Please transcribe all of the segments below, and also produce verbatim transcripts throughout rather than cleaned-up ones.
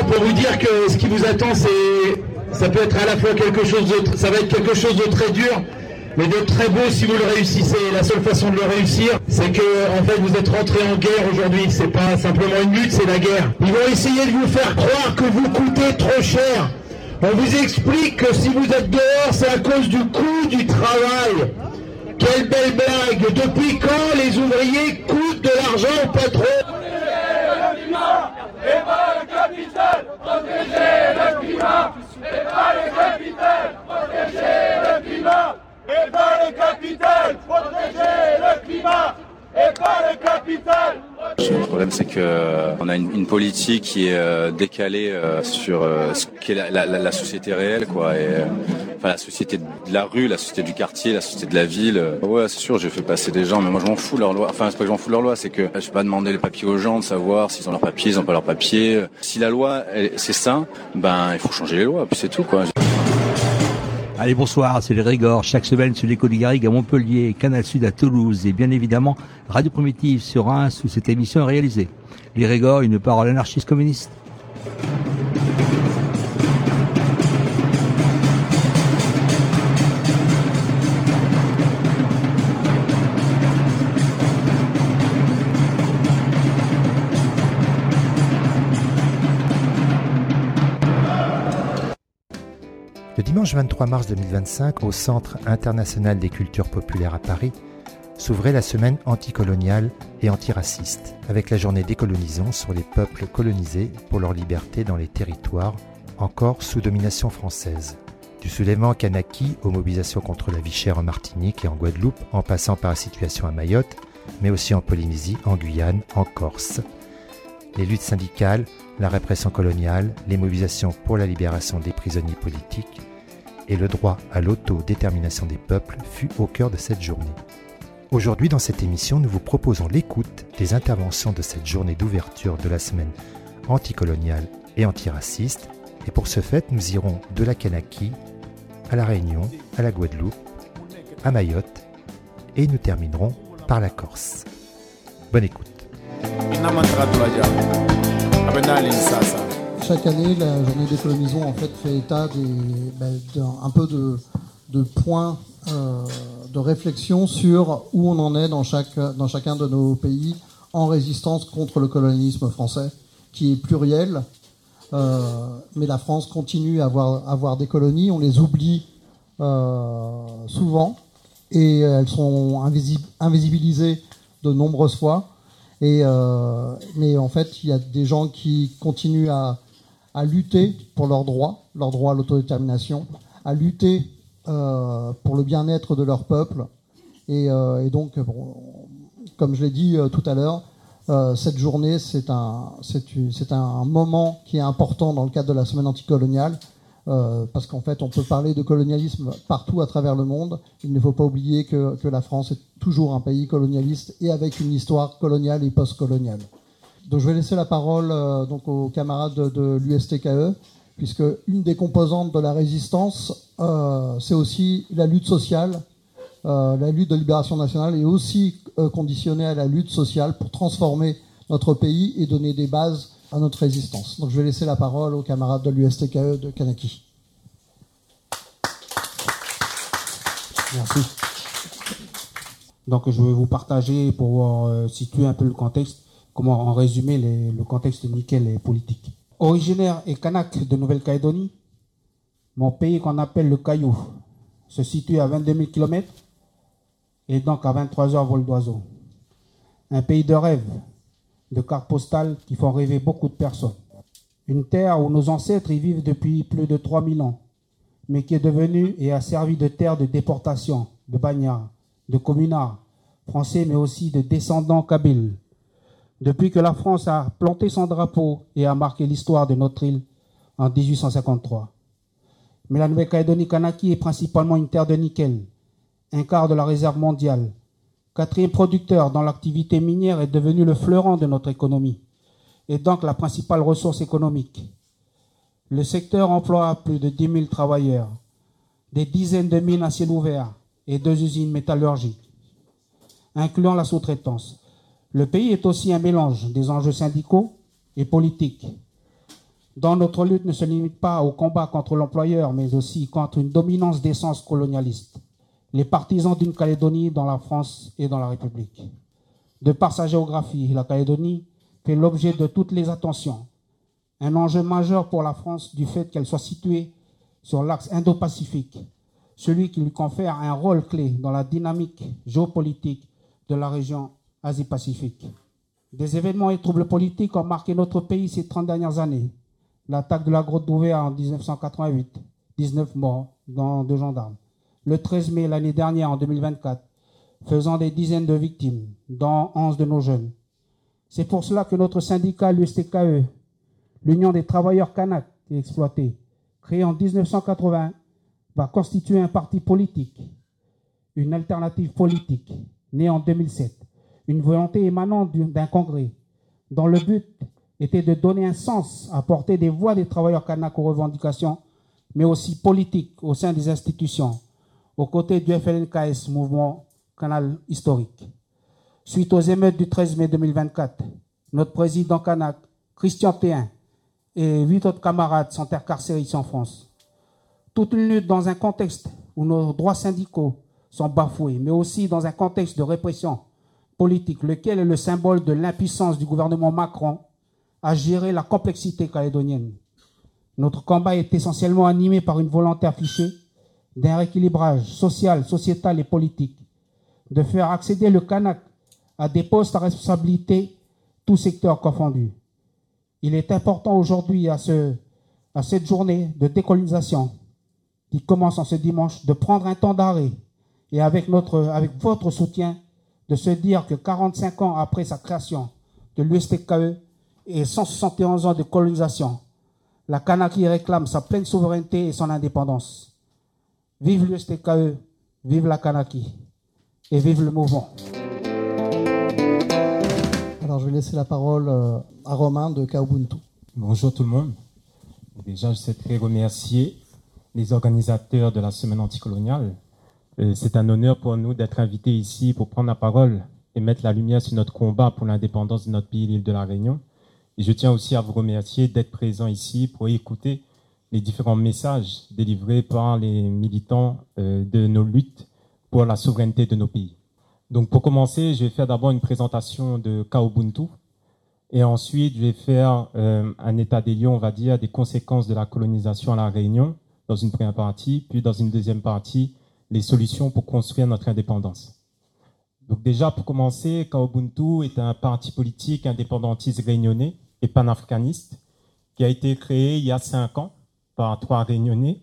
pour vous dire que ce qui vous attend, c'est, ça peut être à la fois quelque chose de, ça va être quelque chose de très dur, mais de très beau si vous le réussissez. La seule façon de le réussir, c'est que en fait vous êtes rentré en guerre aujourd'hui. C'est pas simplement une lutte, c'est la guerre. Ils vont essayer de vous faire croire que vous coûtez trop cher. On vous explique que si vous êtes dehors, c'est à cause du coût du travail. Quelle belle blague! Depuis quand les ouvriers coûtent de l'argent au patron? Et pas le capital, protéger le climat. Et pas le capital, protéger le climat. Et pas le capital, protéger le climat. Et pas le capital. Le problème, c'est que on a une, une politique qui est euh, décalée euh, sur euh, ce qu'est la, la, la société réelle, quoi. Et euh, enfin, la société de la rue, la société du quartier, la société de la ville. Euh, ouais, c'est sûr, j'ai fait passer des gens, mais moi je m'en fous de leur loi. Enfin, c'est pas que je m'en fous de leur loi, c'est que je vais pas demander les papiers aux gens, de savoir s'ils ont leurs papiers, ils ont pas leurs papiers. Si la loi, elle, c'est ça, ben il faut changer les lois, puis c'est tout, quoi. Allez, bonsoir, c'est les Régors, chaque semaine sur l'écho du Garrigue à Montpellier, Canal Sud à Toulouse et bien évidemment Radio Primitive sur Reims où cette émission est réalisée. Les Régors, une parole anarchiste communiste. Le dimanche vingt-trois mars deux mille vingt-cinq, au Centre international des cultures populaires à Paris, s'ouvrait la semaine anticoloniale et antiraciste, avec la journée Décolonisons sur les peuples colonisés pour leur liberté dans les territoires encore sous domination française. Du soulèvement Kanaki aux mobilisations contre la vie chère en Martinique et en Guadeloupe, en passant par la situation à Mayotte, mais aussi en Polynésie, en Guyane, en Corse. Les luttes syndicales, la répression coloniale, les mobilisations pour la libération des prisonniers politiques et le droit à l'autodétermination des peuples fut au cœur de cette journée. Aujourd'hui, dans cette émission, nous vous proposons l'écoute des interventions de cette journée d'ouverture de la semaine anticoloniale et antiraciste. Et pour ce fait, nous irons de la Kanaki à la Réunion, à la Guadeloupe, à Mayotte et nous terminerons par la Corse. Bonne écoute. Chaque année, la journée Décolonisons en fait fait état des, ben, d'un un peu de, de points euh, de réflexion sur où on en est dans, chaque, dans chacun de nos pays en résistance contre le colonialisme français, qui est pluriel. Euh, mais la France continue à avoir, à avoir des colonies, on les oublie euh, souvent et elles sont invisi- invisibilisées de nombreuses fois. Et, euh, mais en fait, il y a des gens qui continuent à à lutter pour leurs droits, leur droit à l'autodétermination, à lutter euh, pour le bien-être de leur peuple. Et, euh, et donc, bon, comme je l'ai dit euh, tout à l'heure, euh, cette journée, c'est un, c'est, c'est un moment qui est important dans le cadre de la semaine anticoloniale, euh, parce qu'en fait, on peut parler de colonialisme partout à travers le monde. Il ne faut pas oublier que, que la France est toujours un pays colonialiste et avec une histoire coloniale et post-coloniale. Donc je vais laisser la parole euh, donc aux camarades de, de l'U S T K E, puisque une des composantes de la résistance, euh, c'est aussi la lutte sociale. Euh, la lutte de libération nationale est aussi euh, conditionnée à la lutte sociale pour transformer notre pays et donner des bases à notre résistance. Donc je vais laisser la parole aux camarades de l'U S T K E de Kanaki. Merci. Donc je vais vous partager pour euh, situer un peu le contexte. Comment en résumer les, le contexte nickel et politique. Originaire et kanak de Nouvelle-Calédonie, mon pays qu'on appelle le Caillou se situe à vingt-deux mille kilomètres et donc à vingt-trois heures vol d'oiseau. Un pays de rêve, de cartes postales qui font rêver beaucoup de personnes. Une terre où nos ancêtres y vivent depuis plus de trois mille ans, mais qui est devenue et a servi de terre de déportation, de bagnards, de communards français, mais aussi de descendants kabyles. Depuis que la France a planté son drapeau et a marqué l'histoire de notre île en dix-huit cent cinquante-trois. Mais la Nouvelle-Calédonie Kanaki est principalement une terre de nickel, un quart de la réserve mondiale, quatrième producteur dont l'activité minière est devenue le fleuron de notre économie, et donc la principale ressource économique. Le secteur emploie plus de dix mille travailleurs, des dizaines de mines à ciel ouvert et deux usines métallurgiques, incluant la sous-traitance. Le pays est aussi un mélange des enjeux syndicaux et politiques. dont notre lutte ne se limite pas au combat contre l'employeur, mais aussi contre une dominance d'essence colonialiste, les partisans d'une Calédonie dans la France et dans la République. De par sa géographie, la Calédonie fait l'objet de toutes les attentions. Un enjeu majeur pour la France du fait qu'elle soit située sur l'axe Indo-Pacifique, celui qui lui confère un rôle clé dans la dynamique géopolitique de la région Asie-Pacifique. Des événements et troubles politiques ont marqué notre pays ces trente dernières années. L'attaque de la grotte d'Ouvéa en dix-neuf cent quatre-vingt-huit, dix-neuf morts, dont deux gendarmes. Le treize mai l'année dernière, en deux mille vingt-quatre, faisant des dizaines de victimes, dont onze de nos jeunes. C'est pour cela que notre syndicat, l'U S T K E, l'Union des travailleurs kanaks et exploités, créé en dix-neuf cent quatre-vingts, va constituer un parti politique, une alternative politique, née en deux mille sept, une volonté émanant d'un congrès, dont le but était de donner un sens à porter des voix des travailleurs kanaks aux revendications, mais aussi politiques au sein des institutions, aux côtés du F L N K S, mouvement Canal historique. Suite aux émeutes du treize mai deux mille vingt-quatre, notre président kanak, Christian Théin, et huit autres camarades sont incarcérés ici en France. Toute une lutte dans un contexte où nos droits syndicaux sont bafoués, mais aussi dans un contexte de répression politique, lequel est le symbole de l'impuissance du gouvernement Macron à gérer la complexité calédonienne. Notre combat est essentiellement animé par une volonté affichée d'un rééquilibrage social, sociétal et politique, de faire accéder le kanak à des postes à responsabilité, tous secteurs confondus. Il est important aujourd'hui, à, ce, à cette journée de décolonisation qui commence en ce dimanche, de prendre un temps d'arrêt et avec, notre, avec votre soutien, de se dire que quarante-cinq ans après sa création de l'U S T K E et cent soixante et onze ans de colonisation, la Kanaki réclame sa pleine souveraineté et son indépendance. Vive l'U S T K E, vive la Kanaki et vive le mouvement. Alors je vais laisser la parole à Romain de Kaubuntu. Bonjour tout le monde. Déjà, je souhaiterais remercier les organisateurs de la semaine anticoloniale. C'est un honneur pour nous d'être invités ici pour prendre la parole et mettre la lumière sur notre combat pour l'indépendance de notre pays, l'île de la Réunion. Et je tiens aussi à vous remercier d'être présents ici pour écouter les différents messages délivrés par les militants de nos luttes pour la souveraineté de nos pays. Donc pour commencer, je vais faire d'abord une présentation de Kaubuntu et ensuite je vais faire euh, un état des lieux, on va dire, des conséquences de la colonisation à la Réunion dans une première partie, puis dans une deuxième partie, les solutions pour construire notre indépendance. Donc déjà, pour commencer, Kaubuntu est un parti politique indépendantiste réunionnais et panafricaniste qui a été créé il y a cinq ans par trois Réunionnais.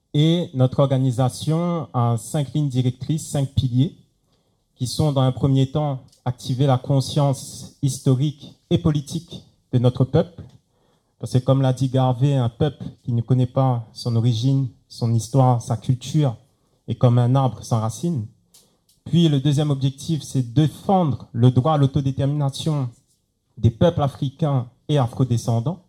Et notre organisation a cinq lignes directrices, cinq piliers, qui sont dans un premier temps activer la conscience historique et politique de notre peuple. Parce que comme l'a dit Garvey, un peuple qui ne connaît pas son origine, son histoire, sa culture, est comme un arbre sans racines. Puis le deuxième objectif, c'est défendre le droit à l'autodétermination des peuples africains et afrodescendants.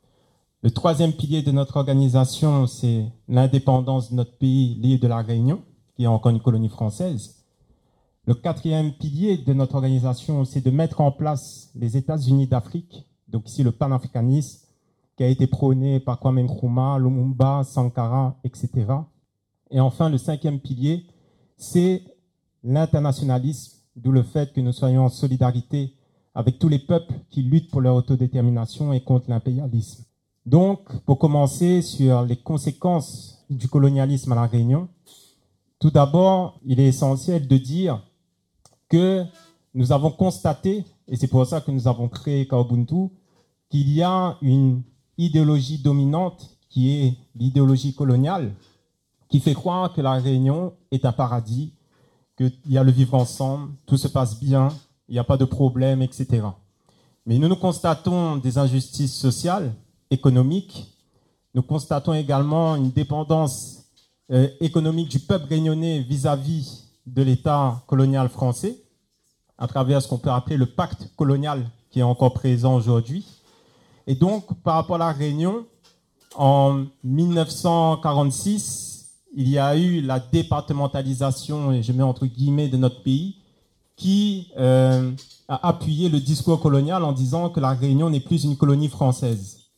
Le troisième pilier de notre organisation, c'est l'indépendance de notre pays, l'île de la Réunion, qui est encore une colonie française. Le quatrième pilier de notre organisation, c'est de mettre en place les États-Unis d'Afrique, donc ici le panafricanisme, qui a été prôné par Kwame Nkrumah, Lumumba, Sankara, et cetera. Et enfin, le cinquième pilier, c'est l'internationalisme, d'où le fait que nous soyons en solidarité avec tous les peuples qui luttent pour leur autodétermination et contre l'impérialisme. Donc, pour commencer sur les conséquences du colonialisme à la Réunion, tout d'abord, il est essentiel de dire que nous avons constaté, et c'est pour ça que nous avons créé Kaubuntu, qu'il y a une idéologie dominante qui est l'idéologie coloniale, qui fait croire que la Réunion est un paradis, qu'il y a le vivre ensemble, tout se passe bien, il n'y a pas de problème, et cetera. Mais nous nous constatons des injustices sociales, économiques. Nous constatons également une dépendance euh, économique du peuple réunionnais vis-à-vis de l'État colonial français, à travers ce qu'on peut appeler le pacte colonial qui est encore présent aujourd'hui. Et donc, par rapport à la Réunion, en mille neuf cent quarante-six, il y a eu la départementalisation, et je mets entre guillemets, de notre pays, qui euh, a appuyé le discours colonial en disant que la Réunion n'est plus une colonie française.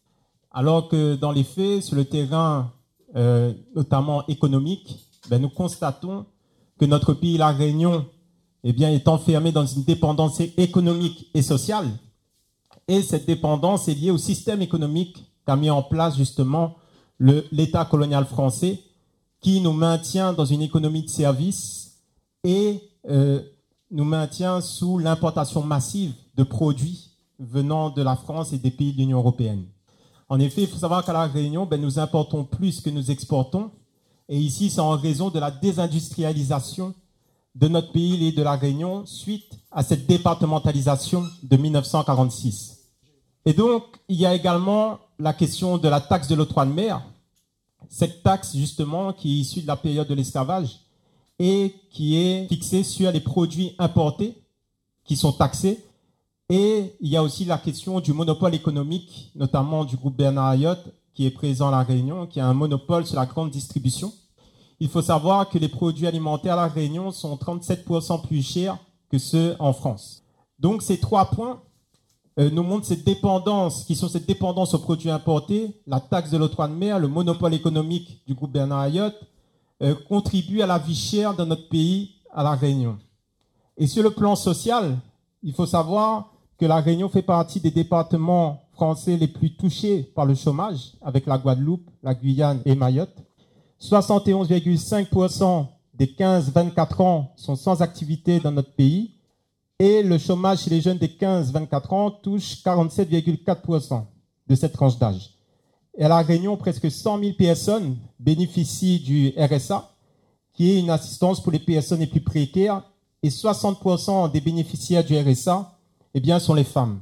Alors que dans les faits, sur le terrain, euh, notamment économique, ben, nous constatons que notre pays, la Réunion, eh bien, est enfermé dans une dépendance économique et sociale. Et cette dépendance est liée au système économique qu'a mis en place justement le, l'État colonial français, qui nous maintient dans une économie de services et euh, nous maintient sous l'importation massive de produits venant de la France et des pays de l'Union européenne. En effet, il faut savoir qu'à La Réunion, ben, nous importons plus que nous exportons. Et ici, c'est en raison de la désindustrialisation de notre pays et de La Réunion suite à cette départementalisation de mille neuf cent quarante-six. Et donc, il y a également la question de la taxe de l'octroi de mer. Cette taxe, justement, qui est issue de la période de l'esclavage et qui est fixée sur les produits importés qui sont taxés. Et il y a aussi la question du monopole économique, notamment du groupe Bernard Ayotte, qui est présent à La Réunion, qui a un monopole sur la grande distribution. Il faut savoir que les produits alimentaires à La Réunion sont trente-sept pour cent plus chers que ceux en France. Donc ces trois points euh, nous montrent cette dépendance, qui sont cette dépendance aux produits importés, la taxe de l'octroi de mer, le monopole économique du groupe Bernard Ayotte, euh, contribuent à la vie chère de notre pays à La Réunion. Et sur le plan social, il faut savoir que La Réunion fait partie des départements français les plus touchés par le chômage, avec la Guadeloupe, la Guyane et Mayotte. soixante et onze virgule cinq pour cent des quinze à vingt-quatre ans sont sans activité dans notre pays et le chômage chez les jeunes des quinze à vingt-quatre ans touche quarante-sept virgule quatre pour cent de cette tranche d'âge. Et à La Réunion, presque cent mille personnes bénéficient du R S A, qui est une assistance pour les personnes les plus précaires, et soixante pour cent des bénéficiaires du R S A eh bien, sont les femmes.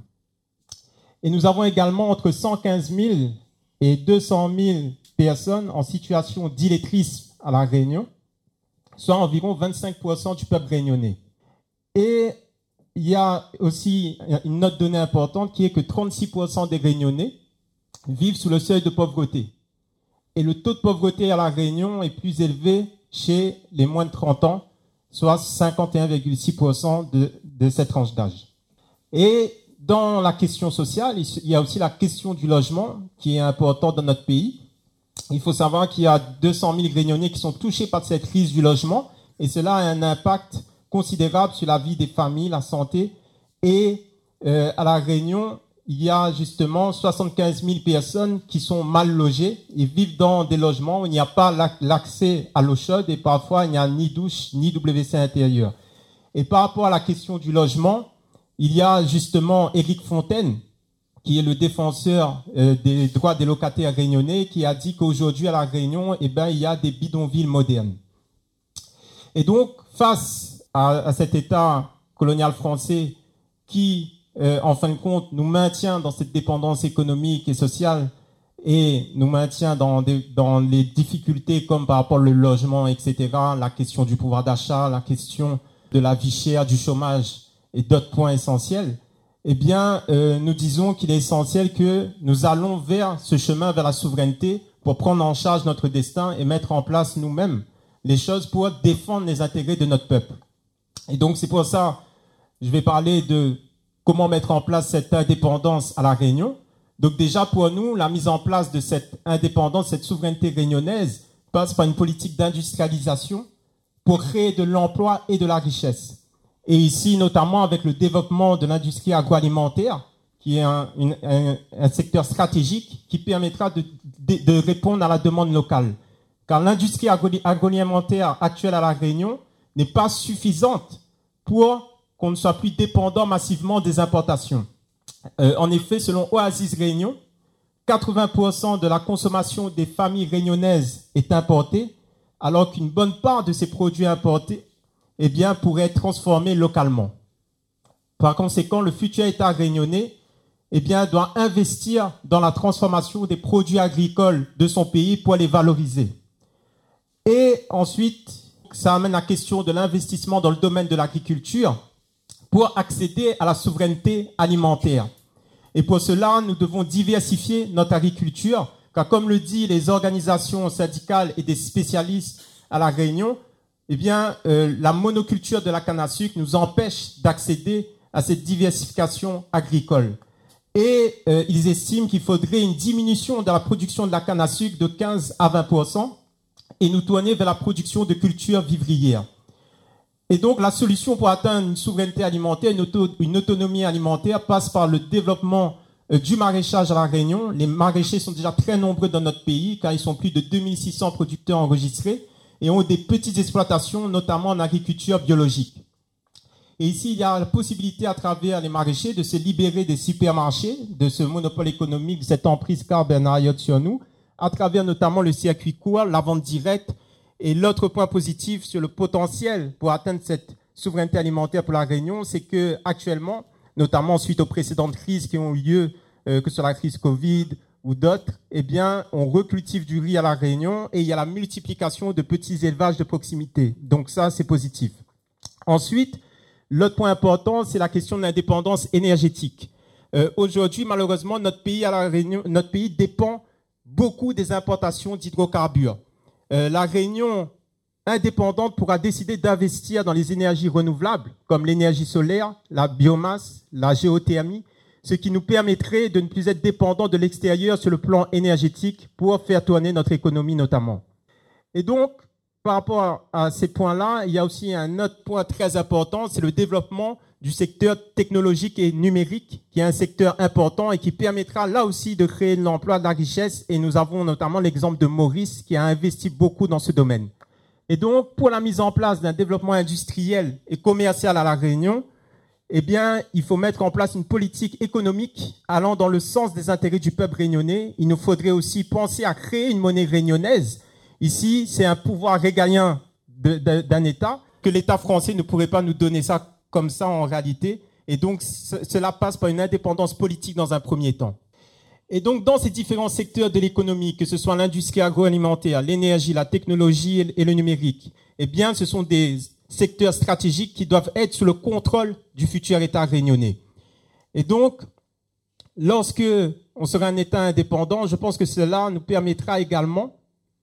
Et nous avons également entre cent quinze mille et deux cent mille personnes en situation d'illettrisme à La Réunion, soit environ vingt-cinq pour cent du peuple réunionnais. Et il y a aussi une autre donnée importante qui est que trente-six pour cent des Réunionnais vivent sous le seuil de pauvreté. Et le taux de pauvreté à La Réunion est plus élevé chez les moins de trente ans, soit cinquante et un virgule six pour cent de, de cette tranche d'âge. Et dans la question sociale, il y a aussi la question du logement qui est importante dans notre pays. Il faut savoir qu'il y a deux cent mille Réunionnais qui sont touchés par cette crise du logement et cela a un impact considérable sur la vie des familles, la santé. Et euh, à La Réunion, il y a justement soixante-quinze mille personnes qui sont mal logées et vivent dans des logements où il n'y a pas l'accès à l'eau chaude et parfois il n'y a ni douche ni W C intérieur. Et par rapport à la question du logement, il y a justement Éric Fontaine, qui est le défenseur euh, des droits des locataires réunionnais, qui a dit qu'aujourd'hui à La Réunion, eh ben, il y a des bidonvilles modernes. Et donc, face à, à cet État colonial français qui, euh, en fin de compte, nous maintient dans cette dépendance économique et sociale et nous maintient dans, des, dans les difficultés comme par rapport au logement, et cetera, la question du pouvoir d'achat, la question de la vie chère, du chômage, et d'autres points essentiels, eh bien, euh, nous disons qu'il est essentiel que nous allons vers ce chemin, vers la souveraineté, pour prendre en charge notre destin et mettre en place nous-mêmes les choses pour défendre les intérêts de notre peuple. Et donc, c'est pour ça je vais parler de comment mettre en place cette indépendance à La Réunion. Donc déjà, pour nous, la mise en place de cette indépendance, cette souveraineté réunionnaise, passe par une politique d'industrialisation pour créer de l'emploi et de la richesse. Et ici, notamment avec le développement de l'industrie agroalimentaire, qui est un, une, un, un secteur stratégique qui permettra de, de, de répondre à la demande locale. Car l'industrie agroalimentaire actuelle à La Réunion n'est pas suffisante pour qu'on ne soit plus dépendant massivement des importations. Euh, en effet, selon Oasis Réunion, quatre-vingts pour cent de la consommation des familles réunionnaises est importée, alors qu'une bonne part de ces produits importés eh bien, pourrait être transformé localement. Par conséquent, le futur État réunionnais eh bien, doit investir dans la transformation des produits agricoles de son pays pour les valoriser. Et ensuite, ça amène la question de l'investissement dans le domaine de l'agriculture pour accéder à la souveraineté alimentaire. Et pour cela, nous devons diversifier notre agriculture, car comme le disent les organisations syndicales et des spécialistes à La Réunion, eh bien, euh, la monoculture de la canne à sucre nous empêche d'accéder à cette diversification agricole. Et euh, ils estiment qu'il faudrait une diminution de la production de la canne à sucre de quinze à vingt pour cent et nous tourner vers la production de cultures vivrières. Et donc, la solution pour atteindre une souveraineté alimentaire, une, auto, une autonomie alimentaire passe par le développement euh, du maraîchage à La Réunion. Les maraîchers sont déjà très nombreux dans notre pays, car ils sont plus de deux mille six cents producteurs enregistrés et ont des petites exploitations, notamment en agriculture biologique. Et ici, il y a la possibilité à travers les maraîchers de se libérer des supermarchés, de ce monopole économique, de cette emprise qu'a Bernard Ayotte sur nous, à travers notamment le circuit court, la vente directe. Et l'autre point positif sur le potentiel pour atteindre cette souveraineté alimentaire pour La Réunion, c'est que actuellement, notamment suite aux précédentes crises qui ont eu lieu, euh, que ce soit la crise Covid ou d'autres, eh bien, on recultive du riz à La Réunion et il y a la multiplication de petits élevages de proximité. Donc ça, c'est positif. Ensuite, l'autre point important, c'est la question de l'indépendance énergétique. Euh, aujourd'hui, malheureusement, notre pays à La Réunion, notre pays dépend beaucoup des importations d'hydrocarbures. Euh, la Réunion indépendante pourra décider d'investir dans les énergies renouvelables, comme l'énergie solaire, la biomasse, la géothermie, ce qui nous permettrait de ne plus être dépendants de l'extérieur sur le plan énergétique pour faire tourner notre économie notamment. Et donc, par rapport à ces points-là, il y a aussi un autre point très important, c'est le développement du secteur technologique et numérique, qui est un secteur important et qui permettra là aussi de créer de l'emploi, de la richesse. Et nous avons notamment l'exemple de Maurice qui a investi beaucoup dans ce domaine. Et donc, pour la mise en place d'un développement industriel et commercial à La Réunion, eh bien, il faut mettre en place une politique économique allant dans le sens des intérêts du peuple réunionnais. Il nous faudrait aussi penser à créer une monnaie réunionnaise. Ici, c'est un pouvoir régalien de, de, d'un État, que l'État français ne pourrait pas nous donner ça comme ça en réalité. Et donc, c- cela passe par une indépendance politique dans un premier temps. Et donc, dans ces différents secteurs de l'économie, que ce soit l'industrie agroalimentaire, l'énergie, la technologie et le numérique, eh bien, ce sont des secteurs stratégiques qui doivent être sous le contrôle du futur État réunionnais. Et donc, lorsque on sera un État indépendant, je pense que cela nous permettra également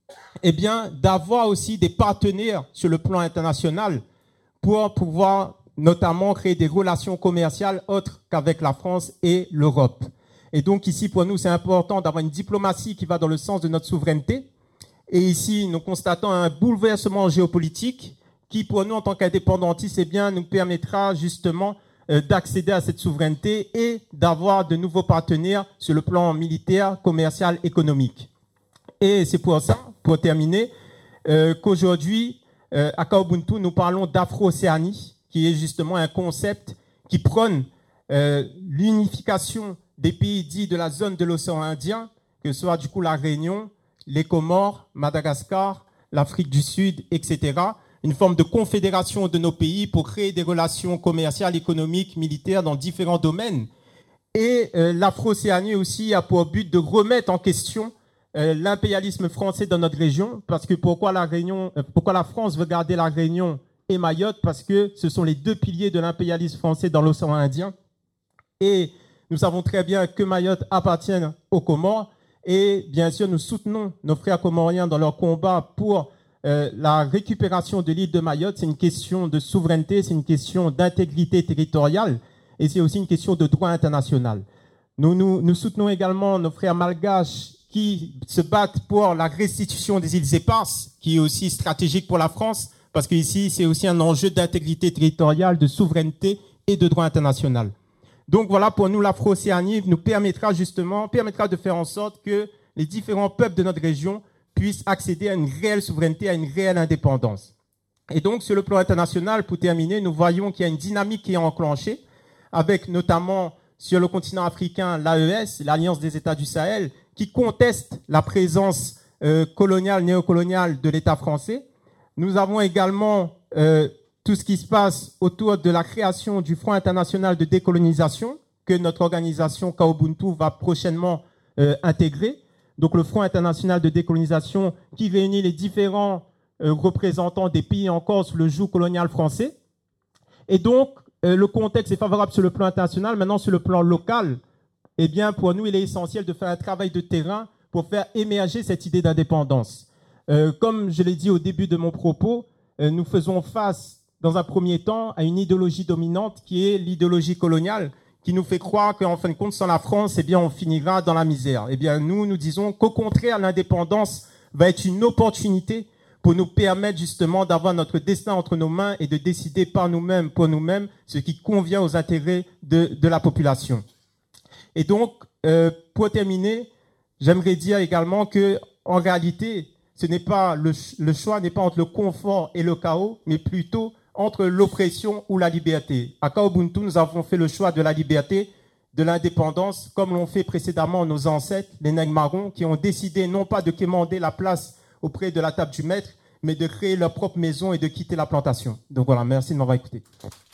eh bien, d'avoir aussi des partenaires sur le plan international pour pouvoir notamment créer des relations commerciales autres qu'avec la France et l'Europe. Et donc ici, pour nous, c'est important d'avoir une diplomatie qui va dans le sens de notre souveraineté. Et ici, nous constatons un bouleversement géopolitique qui, pour nous, en tant qu'indépendantistes, eh bien, nous permettra justement euh, d'accéder à cette souveraineté et d'avoir de nouveaux partenaires sur le plan militaire, commercial, économique. Et c'est pour ça, pour terminer, euh, qu'aujourd'hui, euh, à Kaobuntu, nous parlons d'Afro-Océanie, qui est justement un concept qui prône euh, l'unification des pays dits de la zone de l'océan Indien, que ce soit du coup la Réunion, les Comores, Madagascar, l'Afrique du Sud, et cetera. Une forme de confédération de nos pays pour créer des relations commerciales, économiques, militaires dans différents domaines. Et euh, l'Afro-Océanie aussi a pour but de remettre en question euh, l'impérialisme français dans notre région, parce que pourquoi la Réunion, euh, pourquoi la France veut garder la Réunion et Mayotte, parce que ce sont les deux piliers de l'impérialisme français dans l'océan Indien. Et nous savons très bien que Mayotte appartient aux Comores et bien sûr nous soutenons nos frères comoriens dans leur combat pour euh, la récupération de l'île de Mayotte. C'est une question de souveraineté, c'est une question d'intégrité territoriale et c'est aussi une question de droit international. Nous, nous, nous soutenons également nos frères malgaches qui se battent pour la restitution des îles éparses, qui est aussi stratégique pour la France, parce qu'ici c'est aussi un enjeu d'intégrité territoriale, de souveraineté et de droit international. Donc voilà, pour nous, l'Afro-Océanie nous permettra justement, permettra de faire en sorte que les différents peuples de notre région puissent accéder à une réelle souveraineté, à une réelle indépendance. Et donc, sur le plan international, pour terminer, nous voyons qu'il y a une dynamique qui est enclenchée, avec notamment sur le continent africain l'A E S, l'Alliance des États du Sahel, qui conteste la présence euh, coloniale, néocoloniale de l'État français. Nous avons également euh, tout ce qui se passe autour de la création du Front international de décolonisation que notre organisation Kaobuntu va prochainement euh, intégrer. Donc le Front international de décolonisation qui réunit les différents euh, représentants des pays encore sous le joug colonial français. Et donc euh, le contexte est favorable sur le plan international. Maintenant sur le plan local, eh bien pour nous il est essentiel de faire un travail de terrain pour faire émerger cette idée d'indépendance. Euh, comme je l'ai dit au début de mon propos, euh, nous faisons face dans un premier temps à une idéologie dominante qui est l'idéologie coloniale, qui nous fait croire qu'en fin de compte, sans la France, eh bien, on finira dans la misère. Eh bien, nous, nous disons qu'au contraire, l'indépendance va être une opportunité pour nous permettre justement d'avoir notre destin entre nos mains et de décider par nous-mêmes, pour nous-mêmes, ce qui convient aux intérêts de, de la population. Et donc, euh, pour terminer, j'aimerais dire également que, en réalité, ce n'est pas le, le choix n'est pas entre le confort et le chaos, mais plutôt entre l'oppression ou la liberté. À Kaobuntu, nous avons fait le choix de la liberté, de l'indépendance, comme l'ont fait précédemment nos ancêtres, les nègres marrons, qui ont décidé non pas de quémander la place auprès de la table du maître, mais de créer leur propre maison et de quitter la plantation. Donc voilà, merci de m'avoir écouté.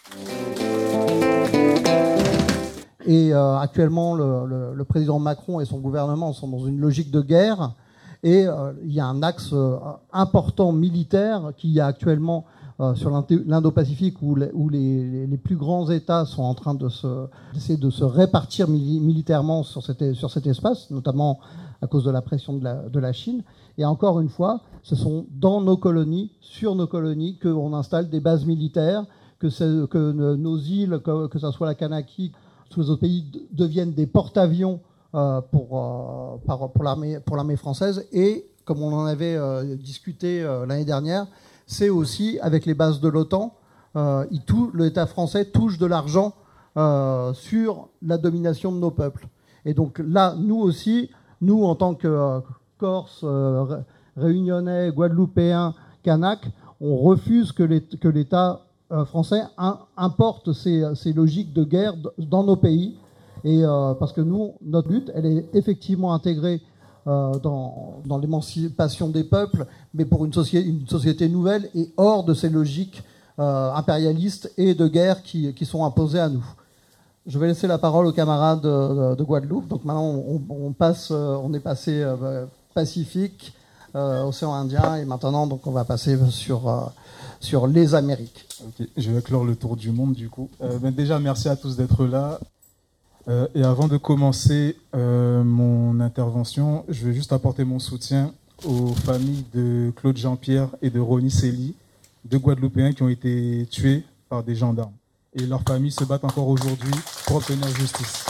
Et euh, actuellement, le, le, le président Macron et son gouvernement sont dans une logique de guerre. Et euh, il y a un axe euh, important militaire qui y a actuellement euh, sur l'Indo-Pacifique où, les, où les, les plus grands États sont en train de se, d'essayer de se répartir mili militairement sur cet, sur cet espace, notamment à cause de la pression de la, de la Chine. Et encore une fois, ce sont dans nos colonies, sur nos colonies, qu'on installe des bases militaires, que, que nos îles, que, que ce soit la Kanaki, tous les autres pays deviennent des porte-avions euh, pour, euh, pour l'armée pour l'armée française. Et comme on en avait euh, discuté euh, l'année dernière, c'est aussi avec les bases de l'OTAN, euh, l'État français touche de l'argent euh, sur la domination de nos peuples. Et donc là, nous aussi, nous en tant que euh, Corse, euh, Réunionnais, Guadeloupéens, Kanak, on refuse que l'État euh, français in, importe ces, ces logiques de guerre dans nos pays. Et euh, parce que nous, notre lutte, elle est effectivement intégrée euh, dans, dans l'émancipation des peuples, mais pour une, soci une société nouvelle et hors de ces logiques euh, impérialistes et de guerre qui, qui sont imposées à nous. Je vais laisser la parole aux camarades de, de Guadeloupe. Donc maintenant, on, on, passe, on est passé euh, Pacifique, euh, Océan Indien, et maintenant, donc, on va passer sur, euh, sur les Amériques. Okay, je vais clore le tour du monde, du coup. Euh, ben déjà, merci à tous d'être là. Euh, et avant de commencer euh, mon intervention, je vais juste apporter mon soutien aux familles de Claude Jean-Pierre et de Ronnie Célie, deux Guadeloupéens qui ont été tués par des gendarmes. Et leurs familles se battent encore aujourd'hui pour obtenir justice.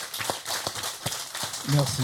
Merci.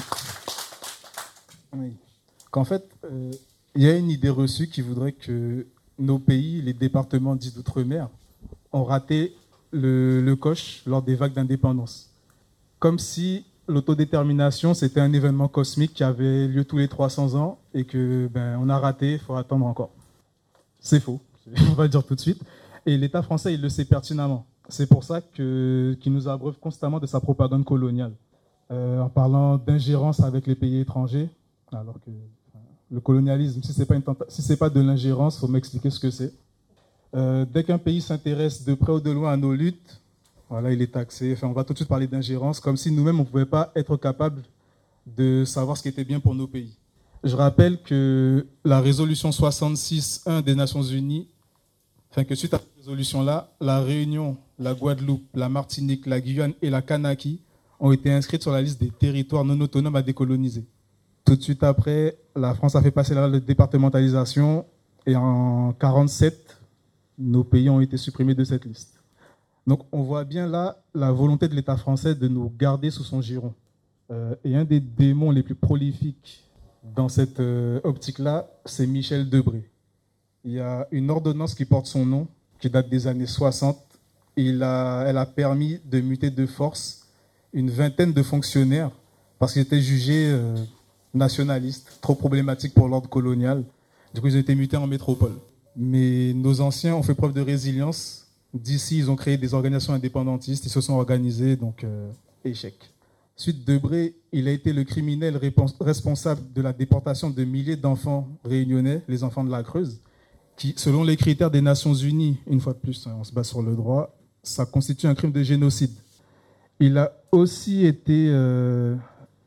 Oui. Qu'en fait, euh, il y a une idée reçue qui voudrait que nos pays, les départements dits d'outre-mer, ont raté le, le coche lors des vagues d'indépendance. Comme si l'autodétermination, c'était un événement cosmique qui avait lieu tous les trois cents ans et que ben, on a raté, il faut attendre encore. C'est faux, on va le dire tout de suite. Et l'État français, il le sait pertinemment. C'est pour ça que, qu'il nous abreuve constamment de sa propagande coloniale. Euh, en parlant d'ingérence avec les pays étrangers, alors que enfin, le colonialisme, si ce n'est pas, si pas de l'ingérence, il faut m'expliquer ce que c'est. Euh, dès qu'un pays s'intéresse de près ou de loin à nos luttes, voilà, il est taxé. Enfin, on va tout de suite parler d'ingérence, comme si nous-mêmes, on ne pouvait pas être capables de savoir ce qui était bien pour nos pays. Je rappelle que la résolution soixante-six un des Nations Unies, enfin que suite à cette résolution-là, la Réunion, la Guadeloupe, la Martinique, la Guyane et la Kanaki ont été inscrites sur la liste des territoires non autonomes à décoloniser. Tout de suite après, la France a fait passer la départementalisation et en mille neuf cent quarante-sept, nos pays ont été supprimés de cette liste. Donc on voit bien là la volonté de l'État français de nous garder sous son giron. Euh, et un des démons les plus prolifiques dans cette euh, optique-là, c'est Michel Debré. Il y a une ordonnance qui porte son nom, qui date des années soixante. Il a, elle a permis de muter de force une vingtaine de fonctionnaires parce qu'ils étaient jugés euh, nationalistes, trop problématiques pour l'ordre colonial. Du coup, ils ont été mutés en métropole. Mais nos anciens ont fait preuve de résilience. D'ici, ils ont créé des organisations indépendantistes, ils se sont organisés, donc euh, échec. Suite Debré, il a été le criminel responsable de la déportation de milliers d'enfants réunionnais, les enfants de la Creuse, qui, selon les critères des Nations Unies, une fois de plus, on se base sur le droit, ça constitue un crime de génocide. Il a aussi été euh,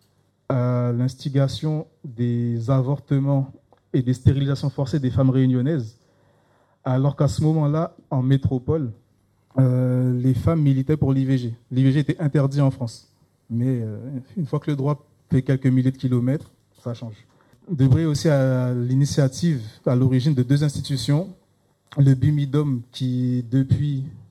à l'instigation des avortements et des stérilisations forcées des femmes réunionnaises, alors qu'à ce moment-là, en métropole, euh, les femmes militaient pour l'I V G. L'I V G était interdit en France. Mais euh, une fois que le droit fait quelques milliers de kilomètres, ça change. Debré aussi à l'initiative, à l'origine de deux institutions, le BUMIDOM, qui depuis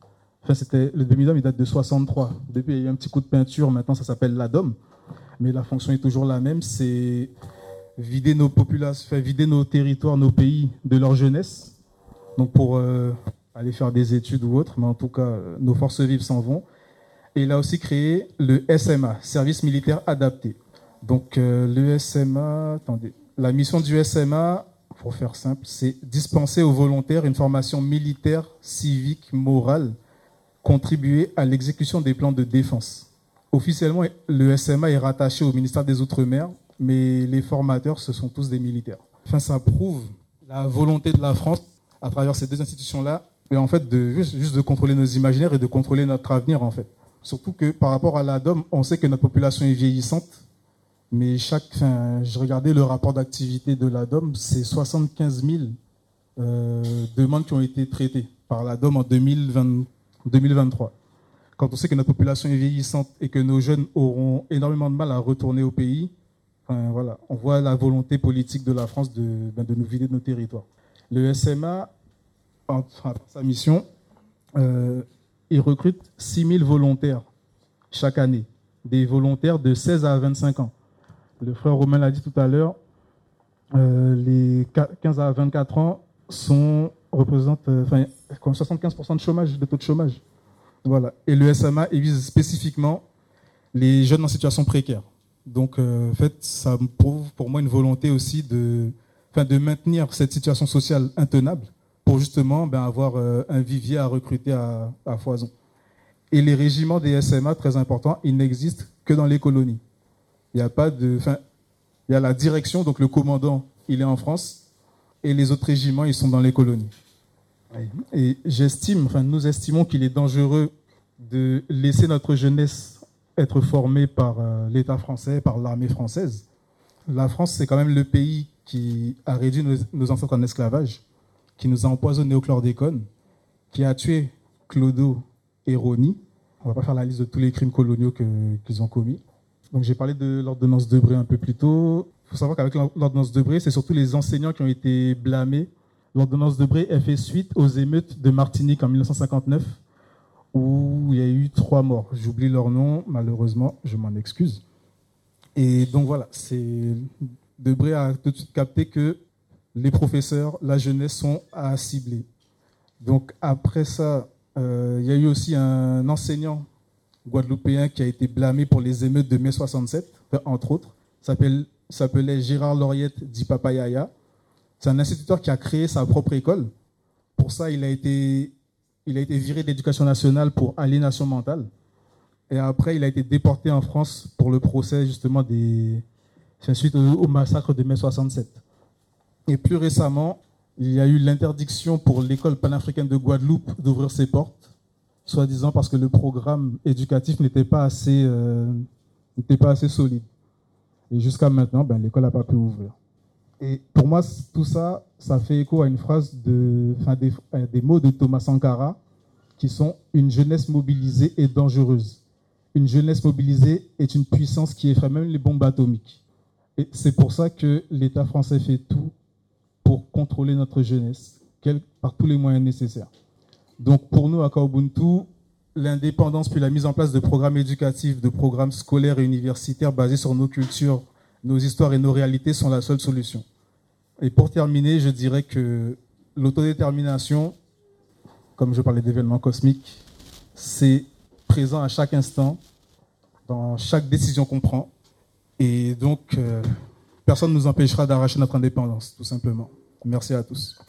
Enfin, c'était, le demi-dôme, il date de soixante-trois. Depuis, il y a eu un petit coup de peinture. Maintenant, ça s'appelle l'A-dôme. Mais la fonction est toujours la même. C'est vider nos populations, enfin, vider nos territoires, nos pays de leur jeunesse. Donc, pour euh, aller faire des études ou autre. Mais en tout cas, euh, nos forces vives s'en vont. Et il a aussi créé le S M A, Service militaire adapté. Donc, euh, le S M A, attendez, la mission du S M A, pour faire simple, c'est dispenser aux volontaires une formation militaire, civique, morale, contribuer à l'exécution des plans de défense. Officiellement, le S M A est rattaché au ministère des Outre-mer, mais les formateurs, ce sont tous des militaires. Enfin, ça prouve la volonté de la France, à travers ces deux institutions-là, et en fait, de, juste, juste de contrôler nos imaginaires et de contrôler notre avenir, en fait. Surtout que par rapport à l'A-dôme, on sait que notre population est vieillissante. Mais chaque, enfin, je regardais le rapport d'activité de l'A-dôme, c'est soixante-quinze mille euh, demandes qui ont été traitées par l'A-dôme en deux mille vingt, deux mille vingt-trois. Quand on sait que notre population est vieillissante et que nos jeunes auront énormément de mal à retourner au pays, enfin, voilà, on voit la volonté politique de la France de, ben, de nous vider de nos territoires. Le S M A, en, en sa mission, euh, il recrute six mille volontaires chaque année, des volontaires de seize à vingt-cinq ans. Le frère Romain l'a dit tout à l'heure, euh, les quinze à vingt-quatre ans sont, représentent euh, enfin, comme soixante-quinze pour cent de chômage, de taux de chômage. Voilà. Et le S M A il vise spécifiquement les jeunes en situation précaire. Donc, euh, en fait, ça me prouve pour moi une volonté aussi de, enfin, de maintenir cette situation sociale intenable pour justement ben, avoir euh, un vivier à recruter à, à foison. Et les régiments des S M A, très importants, ils n'existent que dans les colonies. Il y a pas de, enfin, il y a la direction, donc le commandant, il est en France, et les autres régiments, ils sont dans les colonies. Et j'estime, enfin, nous estimons qu'il est dangereux de laisser notre jeunesse être formée par euh, l'État français, par l'armée française. La France, c'est quand même le pays qui a réduit nos, nos ancêtres en esclavage, qui nous a empoisonnés au chlordécone, qui a tué Clodo et Rony. On ne va pas faire la liste de tous les crimes coloniaux que, qu'ils ont commis. Donc j'ai parlé de l'ordonnance Debré un peu plus tôt. Il faut savoir qu'avec l'ordonnance Debré, c'est surtout les enseignants qui ont été blâmés. L'ordonnance Debré, elle fait suite aux émeutes de Martinique en mille neuf cent cinquante-neuf, où il y a eu trois morts. J'oublie leur nom, malheureusement, je m'en excuse. Et donc voilà, c'est... Debré a tout de suite capté que les professeurs, la jeunesse sont à cibler. Donc après ça, euh, il y a eu aussi un enseignant guadeloupéen qui a été blâmé pour les émeutes de mai soixante-sept, entre autres. Il s'appelait Gérard Lauriette dit Papa Yaya. C'est un instituteur qui a créé sa propre école. Pour ça, il a été, il a été viré de l'éducation nationale pour aliénation mentale. Et après, il a été déporté en France pour le procès justement des, suite au, au massacre de mai soixante-sept. Et plus récemment, il y a eu l'interdiction pour l'école panafricaine de Guadeloupe d'ouvrir ses portes, soi-disant parce que le programme éducatif n'était pas assez, euh, n'était pas assez solide. Et jusqu'à maintenant, ben, l'école n'a pas pu ouvrir. Et pour moi, tout ça, ça fait écho à une phrase de, enfin, des, des mots de Thomas Sankara qui sont « Une jeunesse mobilisée est dangereuse. Une jeunesse mobilisée est une puissance qui effraie même les bombes atomiques. » Et c'est pour ça que l'État français fait tout pour contrôler notre jeunesse, par tous les moyens nécessaires. Donc pour nous, à Kaubuntu, l'indépendance puis la mise en place de programmes éducatifs, de programmes scolaires et universitaires basés sur nos cultures, nos histoires et nos réalités sont la seule solution. Et pour terminer, je dirais que l'autodétermination, comme je parlais d'événements cosmiques, c'est présent à chaque instant, dans chaque décision qu'on prend. Et donc, euh, personne ne nous empêchera d'arracher notre indépendance, tout simplement. Merci à tous.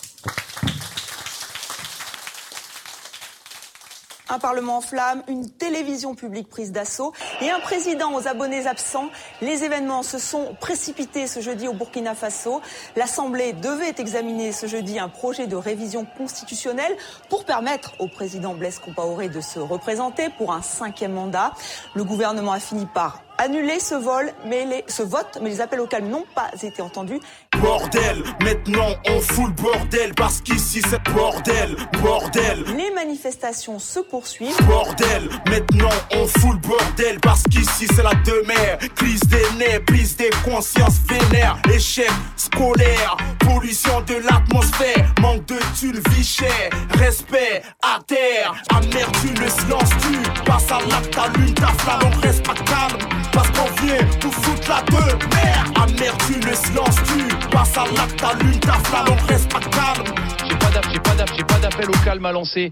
Un Parlement en flammes, une télévision publique prise d'assaut et un président aux abonnés absents. Les événements se sont précipités ce jeudi au Burkina Faso. L'Assemblée devait examiner ce jeudi un projet de révision constitutionnelle pour permettre au président Blaise Compaoré de se représenter pour un cinquième mandat. Le gouvernement a fini par annulé ce vol, mais les, ce vote, mais les appels au calme n'ont pas été entendus. Bordel, maintenant on fout le bordel parce qu'ici c'est bordel, bordel. Les manifestations se poursuivent. Bordel, maintenant on fout le bordel parce qu'ici c'est la demeure. Crise des nerfs, prise des consciences vénères. Échec scolaire, pollution de l'atmosphère. Manque de thunes, vie chère, respect à terre. Amertume, le silence tue. Passe à l'acte, allume ta flamme, on reste pas calme. Parce qu'on vient tout foutre la demeure. Amertume, le silence tue. Passe à l'acte, allume ta flamme, on reste pas calme. J'ai pas d'appel, j'ai pas d'appel, j'ai pas d'appel au calme à lancer.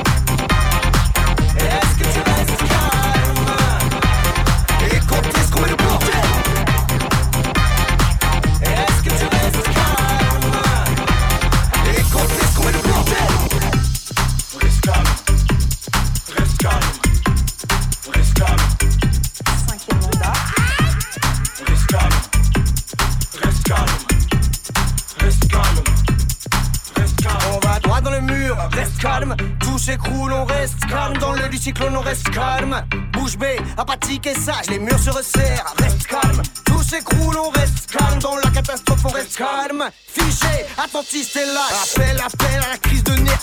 Est-ce que tu restes calme? Et quand est-ce qu'on met le bordel? Est-ce que tu restes calme? Et quand est-ce qu'on met le bordel? Reste calme, reste calme, reste calme. Cinquième mandat. Reste calme, reste calme, reste calme, reste calme. On va droit dans le mur, reste calme. Tout s'écroule, on reste calme. Dans le du cyclone, on reste calme. Bouche bée, apathique et sage, les murs se resserrent, reste calme. Tout s'écroule, on reste calme. Dans la catastrophe, on reste calme. Figé, attentiste et lâche. Appel, appel à la crise de nerfs.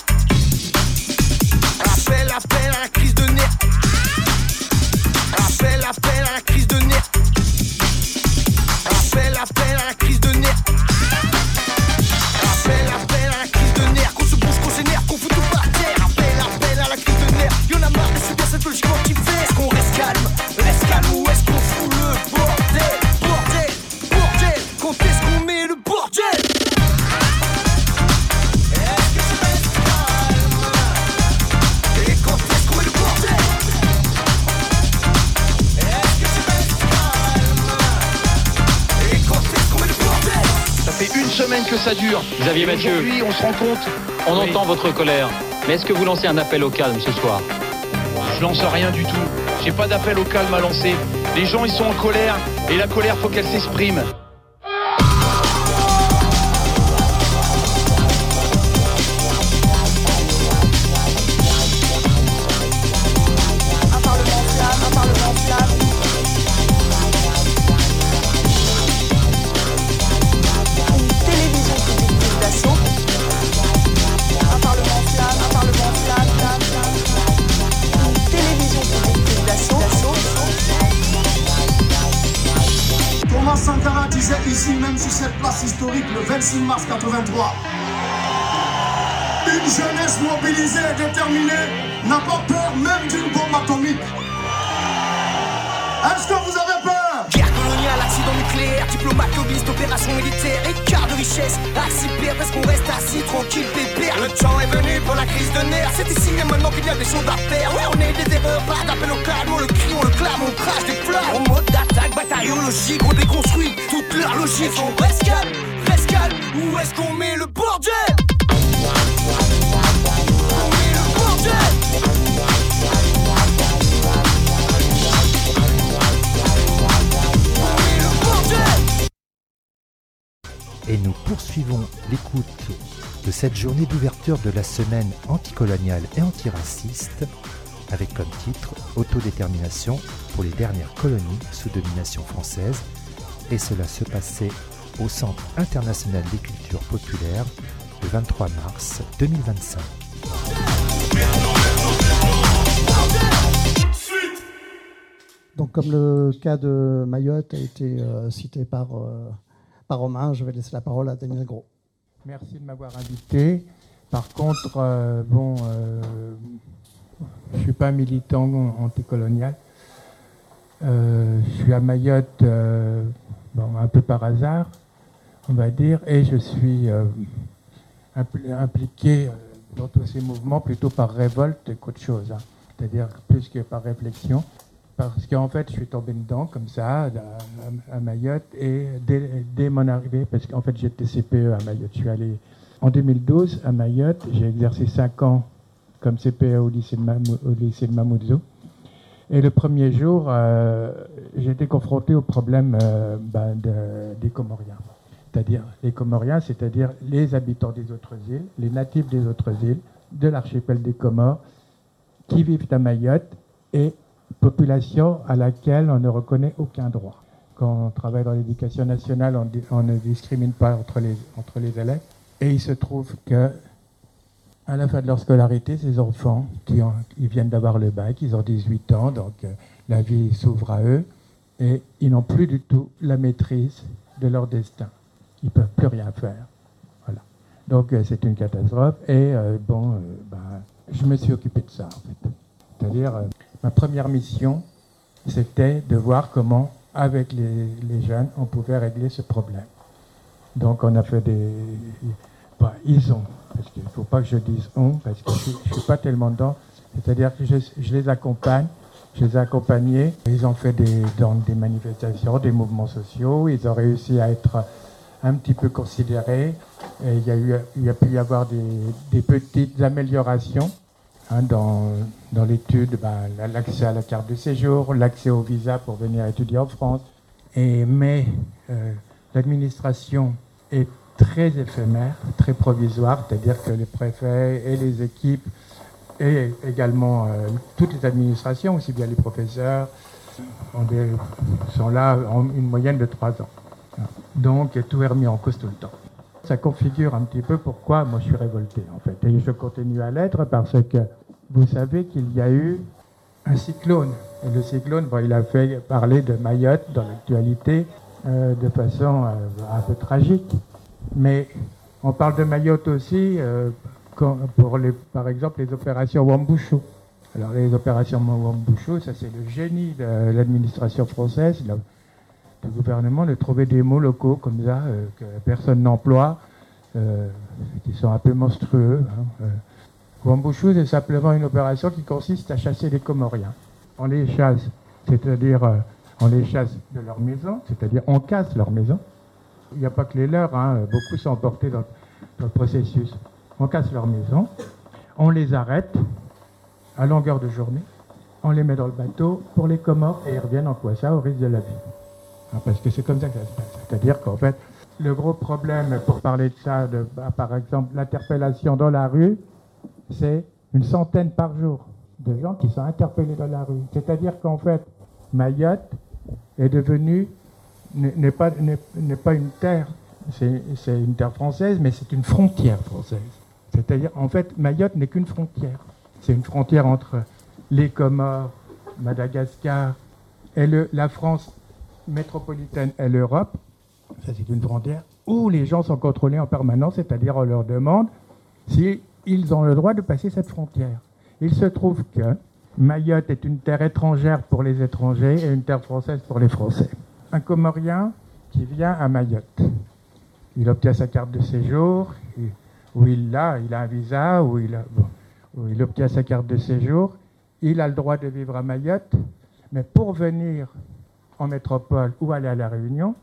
Appel, appel à la crise de nerfs. Appel, appel à la crise de nerfs. Appel, appel à la crise de nerfs. Appel, appel à la crise de nerfs. Qu'on se bouge, qu'on s'énerve, qu'on fout tout par terre. Appel, appel à la crise de nerfs. Y'en a marre de subir cette logique qui fait. Est-ce qu'on reste calme? Reste calme ou est-ce qu'on fout le bordel? Bordel, bordel. Quand est-ce qu'on met le bordel? Est-ce que tu restes calme? Et quand est-ce qu'on met le bordel? Est-ce que tu restes calme? Et quand est-ce qu'on met le bordel? Ça fait une semaine que ça dure. Xavier Mathieu. Aujourd'hui, on se rend compte. On oui. entend votre colère. Mais est-ce que vous lancez un appel au calme ce soir? Je lance rien du tout. J'ai pas d'appel au calme à lancer. Les gens, ils sont en colère. Et la colère, faut qu'elle s'exprime. Un parlement flamme, un parlement flamme. Une télévision publique prise d'assaut. Un parlement flamme, un parlement flamme, flamme, flamme, flamme. Une télévision publique prise d'assaut. Thomas Sankara disait ici même sur cette place historique le vingt-six mars quatre-vingt-trois. Une jeunesse mobilisée et déterminée n'a pas peur même d'une bombe atomique. Est-ce que vous avez peur? Guerre coloniale, accident nucléaire, diplomate, lobbyiste, opération militaire, écart de richesse, axe hyper, parce qu'on reste assis, tranquille, pépère. Le temps est venu pour la crise de nerfs, c'est ici et maintenant qu'il y a des choses à faire. Ouais, on est des erreurs, pas d'appel au calme, on le crie, on le clame, on crache des flammes. En mode d'attaque, bataillologique, on déconstruit toute leur logique. On reste calme, reste calme, où est-ce qu'on met le bordel? On met le bordel. Et nous poursuivons l'écoute de cette journée d'ouverture de la semaine anticoloniale et antiraciste avec comme titre « Autodétermination pour les dernières colonies sous domination française » et cela se passait au Centre international des cultures populaires le vingt-trois mars deux mille vingt-cinq. Donc comme le cas de Mayotte a été euh, cité par... Euh, Par Romain, je vais laisser la parole à Daniel Gros. Merci de m'avoir invité. Par contre, euh, bon, euh, je ne suis pas militant anticolonial. Euh, je suis à Mayotte euh, bon, un peu par hasard, on va dire, et je suis euh, impl- impliqué dans tous ces mouvements plutôt par révolte qu'autre chose, hein. C'est-à-dire plus que par réflexion. Parce qu'en fait, je suis tombé dedans, comme ça, à, à Mayotte, et dès, dès mon arrivée, parce qu'en fait, j'étais C P E à Mayotte. Je suis allé en deux mille douze à Mayotte, j'ai exercé cinq ans comme C P E au lycée de, Mamou, au lycée de Mamoudzou. Et le premier jour, euh, j'ai été confronté au problème euh, ben, de, des Comoriens. C'est-à-dire les Comoriens, c'est-à-dire les habitants des autres îles, les natifs des autres îles, de l'archipel des Comores, qui vivent à Mayotte et population à laquelle on ne reconnaît aucun droit. Quand on travaille dans l'éducation nationale, on, on ne discrimine pas entre les, entre les élèves. Et il se trouve que à la fin de leur scolarité, ces enfants qui ont, ils viennent d'avoir le bac, ils ont dix-huit ans, donc euh, la vie s'ouvre à eux, et ils n'ont plus du tout la maîtrise de leur destin. Ils ne peuvent plus rien faire. Voilà. Donc euh, c'est une catastrophe, et euh, bon, euh, ben, je me suis occupé de ça, en fait. C'est-à-dire, euh, ma première mission, c'était de voir comment, avec les, les jeunes, on pouvait régler ce problème. Donc on a fait des... Bah, ils ont, parce qu'il ne faut pas que je dise on, parce que je ne suis pas tellement dedans. C'est-à-dire que je, je les accompagne, je les ai accompagnés. Ils ont fait des, dans des manifestations, des mouvements sociaux. Ils ont réussi à être un petit peu considérés. Et il y a, eu, il y a pu y avoir des, des petites améliorations hein, dans, dans l'étude, bah, l'accès à la carte de séjour, l'accès au visa pour venir étudier en France. Et, mais euh, l'administration est très éphémère, très provisoire, c'est-à-dire que les préfets et les équipes et également euh, toutes les administrations, aussi bien les professeurs, ont des, sont là en une moyenne de trois ans. Donc tout est remis en cause tout le temps. Ça configure un petit peu pourquoi moi je suis révolté en fait. Et je continue à l'être parce que vous savez qu'il y a eu un cyclone. Et le cyclone, bon, il a fait parler de Mayotte dans l'actualité euh, de façon euh, un peu tragique. Mais on parle de Mayotte aussi euh, quand, pour, les, par exemple, les opérations Wambushu. Alors, les opérations Wambushu, ça c'est le génie de l'administration française, là, du gouvernement, de trouver des mots locaux comme ça, euh, que personne n'emploie, euh, qui sont un peu monstrueux. Hein, euh. Wambushu, c'est simplement une opération qui consiste à chasser les Comoriens. On les chasse, c'est-à-dire, euh, on les chasse de leur maison, c'est-à-dire on casse leur maison. Il n'y a pas que les leurs, hein. Beaucoup sont emportés dans, dans le processus. On casse leur maison, on les arrête à longueur de journée, on les met dans le bateau pour les Comores et ils reviennent en Kwassa au risque de la vie. Hein, parce que c'est comme ça que ça se passe. C'est-à-dire qu'en fait, le gros problème, pour parler de ça, de, bah, par exemple, l'interpellation dans la rue, c'est une centaine par jour de gens qui sont interpellés dans la rue. C'est-à-dire qu'en fait, Mayotte est devenue n'est pas, n'est, n'est pas une terre, c'est, c'est une terre française, mais c'est une frontière française. C'est-à-dire, en fait, Mayotte n'est qu'une frontière. C'est une frontière entre les Comores, Madagascar, et le, la France métropolitaine et l'Europe. Ça, c'est une frontière où les gens sont contrôlés en permanence, c'est-à-dire on leur demande s'ils ont le droit de passer cette frontière. Il se trouve que Mayotte est une terre étrangère pour les étrangers et une terre française pour les Français. Un Comorien qui vient à Mayotte, il obtient sa carte de séjour, où il l'a, il a un visa, où il, a, bon, où il obtient sa carte de séjour, il a le droit de vivre à Mayotte, mais pour venir en métropole ou aller à La Réunion,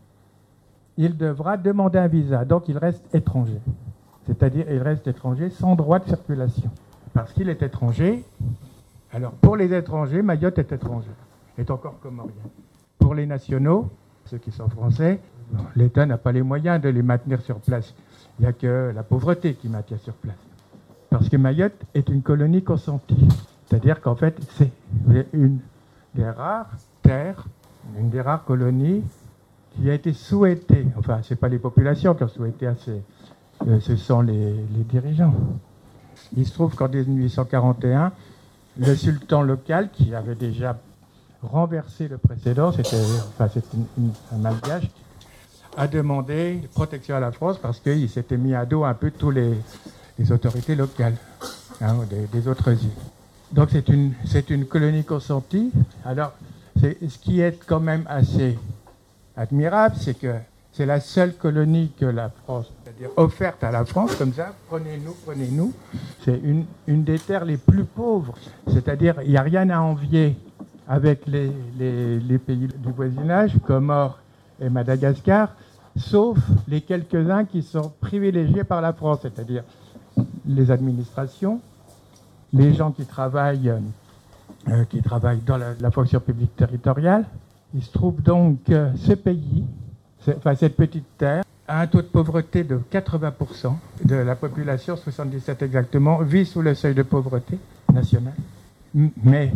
il devra demander un visa, donc il reste étranger. C'est-à-dire il reste étranger sans droit de circulation. Parce qu'il est étranger, alors pour les étrangers, Mayotte est étranger, est encore comorien. Pour les nationaux, ceux qui sont français, bon, l'État n'a pas les moyens de les maintenir sur place. Il n'y a que la pauvreté qui maintient sur place. Parce que Mayotte est une colonie consentie. C'est-à-dire qu'en fait, c'est une des rares terres, une des rares colonies qui a été souhaitée. Enfin, ce n'est pas les populations qui ont souhaité assez. Euh, ce sont les, les dirigeants. Il se trouve qu'en dix-huit cent quarante et un, le sultan local, qui avait déjà renversé le précédent, c'était enfin, c'était une, une, un malgache, a demandé protection à la France parce qu'il s'était mis à dos un peu tous les, les autorités locales hein, des, des autres îles. Donc c'est une, c'est une colonie consentie. Alors, c'est, ce qui est quand même assez admirable, c'est que c'est la seule colonie que la France, c'est-à-dire offerte à la France, comme ça, prenez-nous, prenez-nous. C'est une, une des terres les plus pauvres, c'est-à-dire il n'y a rien à envier avec les, les, les pays du voisinage, Comores et Madagascar, sauf les quelques-uns qui sont privilégiés par la France, c'est-à-dire les administrations, les gens qui travaillent, euh, qui travaillent dans la, la fonction publique territoriale. Il se trouve donc que ce pays, enfin cette petite terre, a un taux de pauvreté de quatre-vingts pour cent de la population, soixante-dix-sept exactement, vit sous le seuil de pauvreté nationale. Mais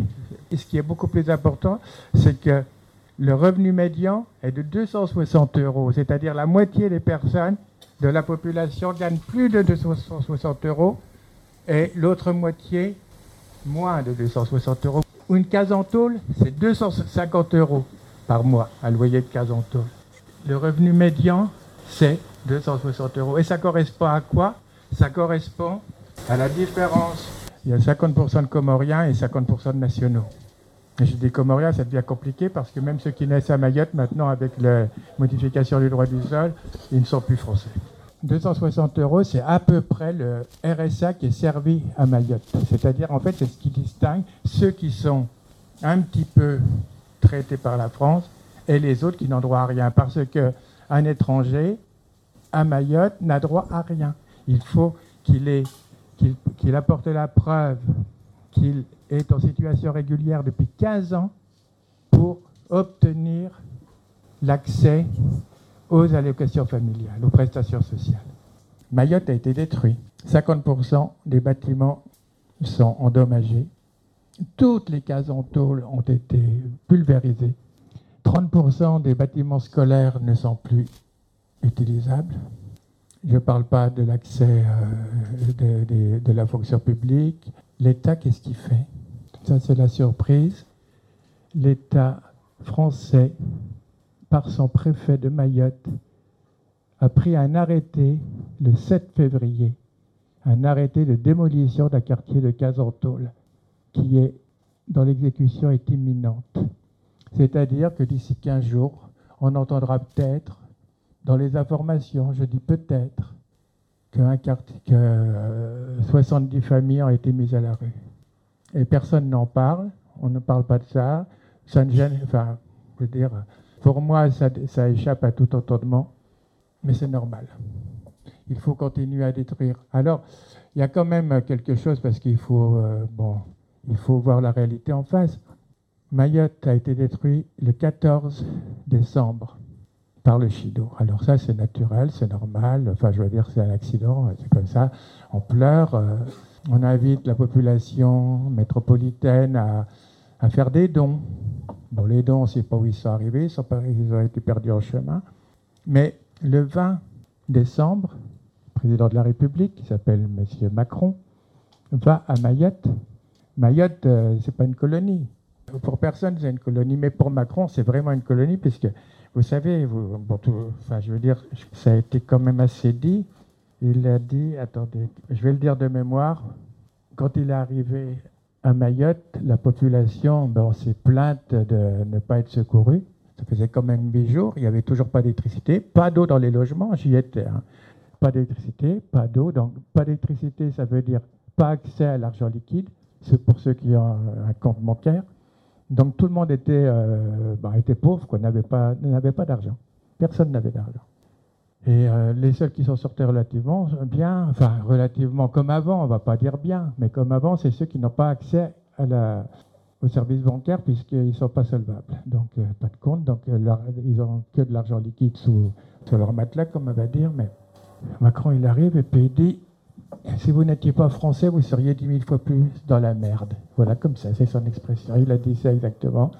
Et ce qui est beaucoup plus important, c'est que le revenu médian est de deux cent soixante euros, c'est-à-dire la moitié des personnes de la population gagnent plus de deux cent soixante euros et l'autre moitié moins de deux cent soixante euros. Une case en tôle, c'est deux cent cinquante euros par mois, un loyer de case en tôle. Le revenu médian, c'est deux cent soixante euros. Et ça correspond à quoi? Ça correspond à la différence. Il y a cinquante pour cent de Comoriens et cinquante pour cent de nationaux. Et je dis Comoriens, ça devient compliqué parce que même ceux qui naissent à Mayotte, maintenant, avec la modification du droit du sol, ils ne sont plus français. deux cent soixante euros, c'est à peu près le R S A qui est servi à Mayotte. C'est-à-dire, en fait, c'est ce qui distingue ceux qui sont un petit peu traités par la France et les autres qui n'ont droit à rien. Parce qu'un étranger, à Mayotte, n'a droit à rien. Il faut qu'il ait, qu'il, qu'il apporte la preuve qu'il est en situation régulière depuis quinze ans pour obtenir l'accès aux allocations familiales, aux prestations sociales. Mayotte a été détruit. cinquante pour cent des bâtiments sont endommagés. Toutes les cases en tôle ont été pulvérisées. trente pour cent des bâtiments scolaires ne sont plus utilisables. Je ne parle pas de l'accès euh, de, de, de la fonction publique. L'État, qu'est-ce qu'il fait? Ça, c'est la surprise. L'État français, par son préfet de Mayotte, a pris un arrêté le sept février, un arrêté de démolition d'un quartier de Cazentôle qui est, dans l'exécution, est imminente. C'est-à-dire que d'ici quinze jours, on entendra peut-être, dans les informations, je dis peut-être, qu'un quartier, que euh, soixante-dix familles ont été mises à la rue. Et personne n'en parle, on ne parle pas de ça, ça ne gêne, enfin, je veux dire, pour moi, ça, ça échappe à tout entendement, mais c'est normal. Il faut continuer à détruire. Alors, il y a quand même quelque chose, parce qu'il faut, euh, bon, il faut voir la réalité en face. Mayotte a été détruit le quatorze décembre par le Chido. Alors ça, c'est naturel, c'est normal. Enfin, je veux dire, c'est un accident, c'est comme ça. On pleure. Euh, on invite la population métropolitaine à, à faire des dons. Bon, les dons, on ne sait pas où ils sont arrivés, ils, sont pas, ils ont été perdus en chemin. Mais le vingt décembre, le président de la République, qui s'appelle M. Macron, va à Mayotte. Mayotte, euh, ce n'est pas une colonie. Pour personne, c'est une colonie, mais pour Macron, c'est vraiment une colonie, puisque, vous savez, vous, bon, tout, enfin, je veux dire, ça a été quand même assez dit. Il a dit, attendez, je vais le dire de mémoire, quand il est arrivé à Mayotte, la population ben, s'est plainte de ne pas être secourue. Ça faisait quand même huit jours, il n'y avait toujours pas d'électricité, pas d'eau dans les logements, j'y étais. Hein. Pas d'électricité, pas d'eau. Donc, pas d'électricité, ça veut dire pas accès à l'argent liquide. C'est pour ceux qui ont un compte bancaire. Donc, tout le monde était, euh, bah, était pauvre, quoi, n'avait pas, n'avait pas d'argent. Personne n'avait d'argent. Et euh, les seuls qui s'en sortaient relativement bien, enfin, relativement comme avant, on ne va pas dire bien, mais comme avant, c'est ceux qui n'ont pas accès à la, au service bancaire puisqu'ils ne sont pas solvables. Donc, euh, pas de compte. Donc, euh, leur, ils n'ont que de l'argent liquide sous, sur leur matelas, comme on va dire. Mais Macron, il arrive et puis il dit, si vous n'étiez pas français, vous seriez dix mille fois plus dans la merde. Voilà, comme ça, c'est son expression. Il a dit ça exactement.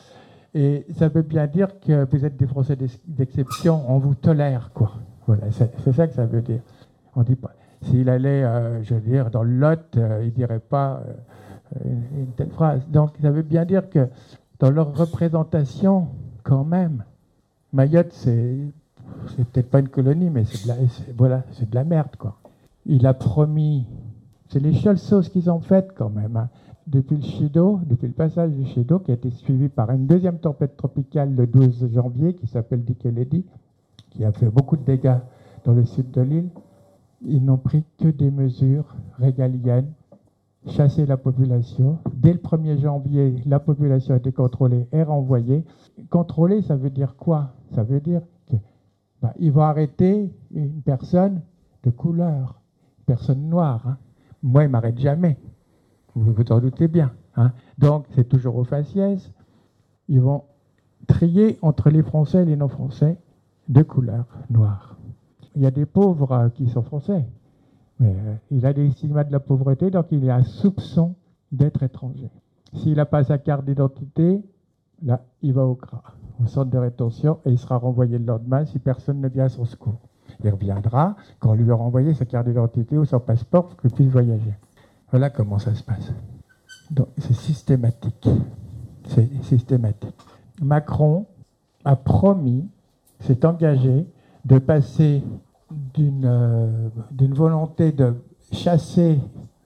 Et ça veut bien dire que vous êtes des Français d'exception, on vous tolère, quoi. Voilà, c'est, c'est ça que ça veut dire. On dit pas. S'il allait, euh, je veux dire, dans le Lot, euh, il dirait pas euh, une, une telle phrase. Donc, ça veut bien dire que dans leur représentation, quand même, Mayotte, c'est, c'est peut-être pas une colonie, mais c'est de la, c'est, voilà, c'est de la merde, quoi. Il a promis, c'est les seules choses qu'ils ont faites quand même, hein. Depuis le Chido, depuis le passage du Chido, qui a été suivi par une deuxième tempête tropicale le douze janvier, qui s'appelle Dikeledi, qui a fait beaucoup de dégâts dans le sud de l'île, ils n'ont pris que des mesures régaliennes, chasser la population. Dès le premier janvier, la population a été contrôlée et renvoyée. Contrôler, ça veut dire quoi? Ça veut dire qu'ils bah, vont arrêter une personne de couleur, une personne noire. Hein. Moi, ils ne m'arrêtent jamais. Vous vous en doutez bien. Hein. Donc, c'est toujours au faciès. Ils vont trier entre les Français et les non-Français de couleur noire. Il y a des pauvres euh, qui sont français. Mais euh, il a des stigmates de la pauvreté, donc il y a un soupçon d'être étranger. S'il n'a pas sa carte d'identité, là, il va au C R A, au centre de rétention, et il sera renvoyé le lendemain si personne ne vient à son secours. Il reviendra quand on lui aura renvoyé sa carte d'identité ou son passeport pour qu'il puisse voyager. Voilà comment ça se passe. Donc, c'est systématique. C'est systématique. Macron a promis, s'est engagé de passer d'une euh, d'une volonté de chasser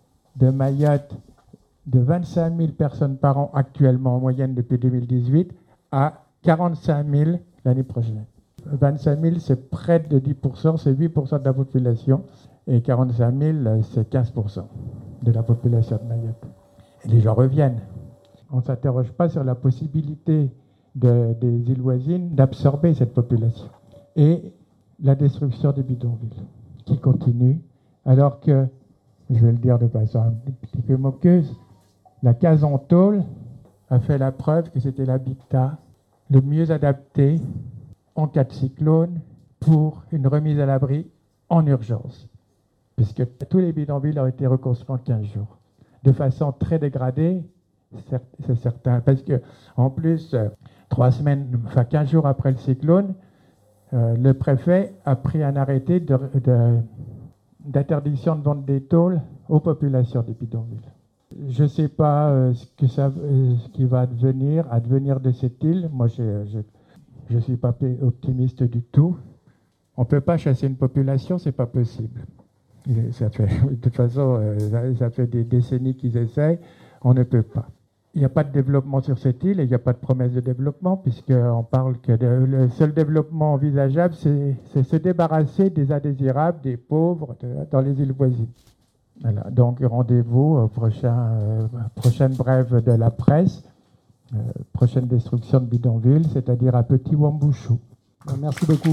de Mayotte de vingt-cinq mille personnes par an actuellement en moyenne depuis deux mille dix-huit à quarante-cinq mille l'année prochaine. vingt-cinq mille, c'est près de dix pour cent, c'est huit pour cent de la population, et quarante-cinq mille, c'est quinze pour cent de la population de Mayotte. Et les gens reviennent. On ne s'interroge pas sur la possibilité de, des îles voisines d'absorber cette population. Et la destruction des bidonvilles, qui continue, alors que, je vais le dire de façon un petit peu moqueuse, la case en tôle a fait la preuve que c'était l'habitat le mieux adapté en cas de cyclone pour une remise à l'abri en urgence, puisque tous les bidonvilles ont été reconstruits en quinze jours, de façon très dégradée, c'est certain, parce que en plus, trois semaines, enfin quinze jours après le cyclone, euh, le préfet a pris un arrêté de, de, d'interdiction de vente des tôles aux populations des bidonvilles. Je ne sais pas euh, ce, que ça, euh, ce qui va advenir, advenir de cette île. Moi, je ne suis pas optimiste du tout. On ne peut pas chasser une population, ce n'est pas possible. Ça fait, de toute façon, euh, ça fait des décennies qu'ils essayent, on ne peut pas. Il n'y a pas de développement sur cette île et il n'y a pas de promesse de développement, puisqu'on parle que de, le seul développement envisageable, c'est se débarrasser des indésirables, des pauvres de, dans les îles voisines. Voilà. Donc rendez-vous au prochain, euh, prochaine brève de la presse, euh, prochaine destruction de bidonville, c'est-à-dire à Petit Wambouchou. Merci beaucoup.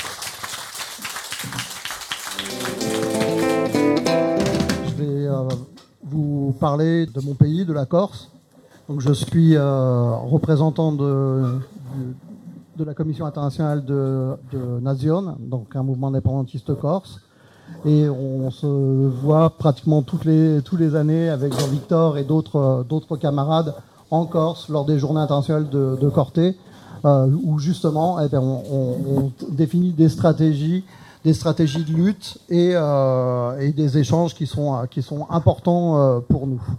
Je vais euh, vous parler de mon pays, de la Corse. Donc, je suis euh, représentant de, de, de la Commission internationale de, de Nazione, donc un mouvement indépendantiste corse. Et on se voit pratiquement toutes les, toutes les années avec Jean-Victor et d'autres d'autres camarades en Corse lors des journées internationales de, de Corté, euh, où justement eh bien, on, on, on définit des stratégies, des stratégies de lutte et, euh, et des échanges qui sont, qui sont importants euh, pour nous.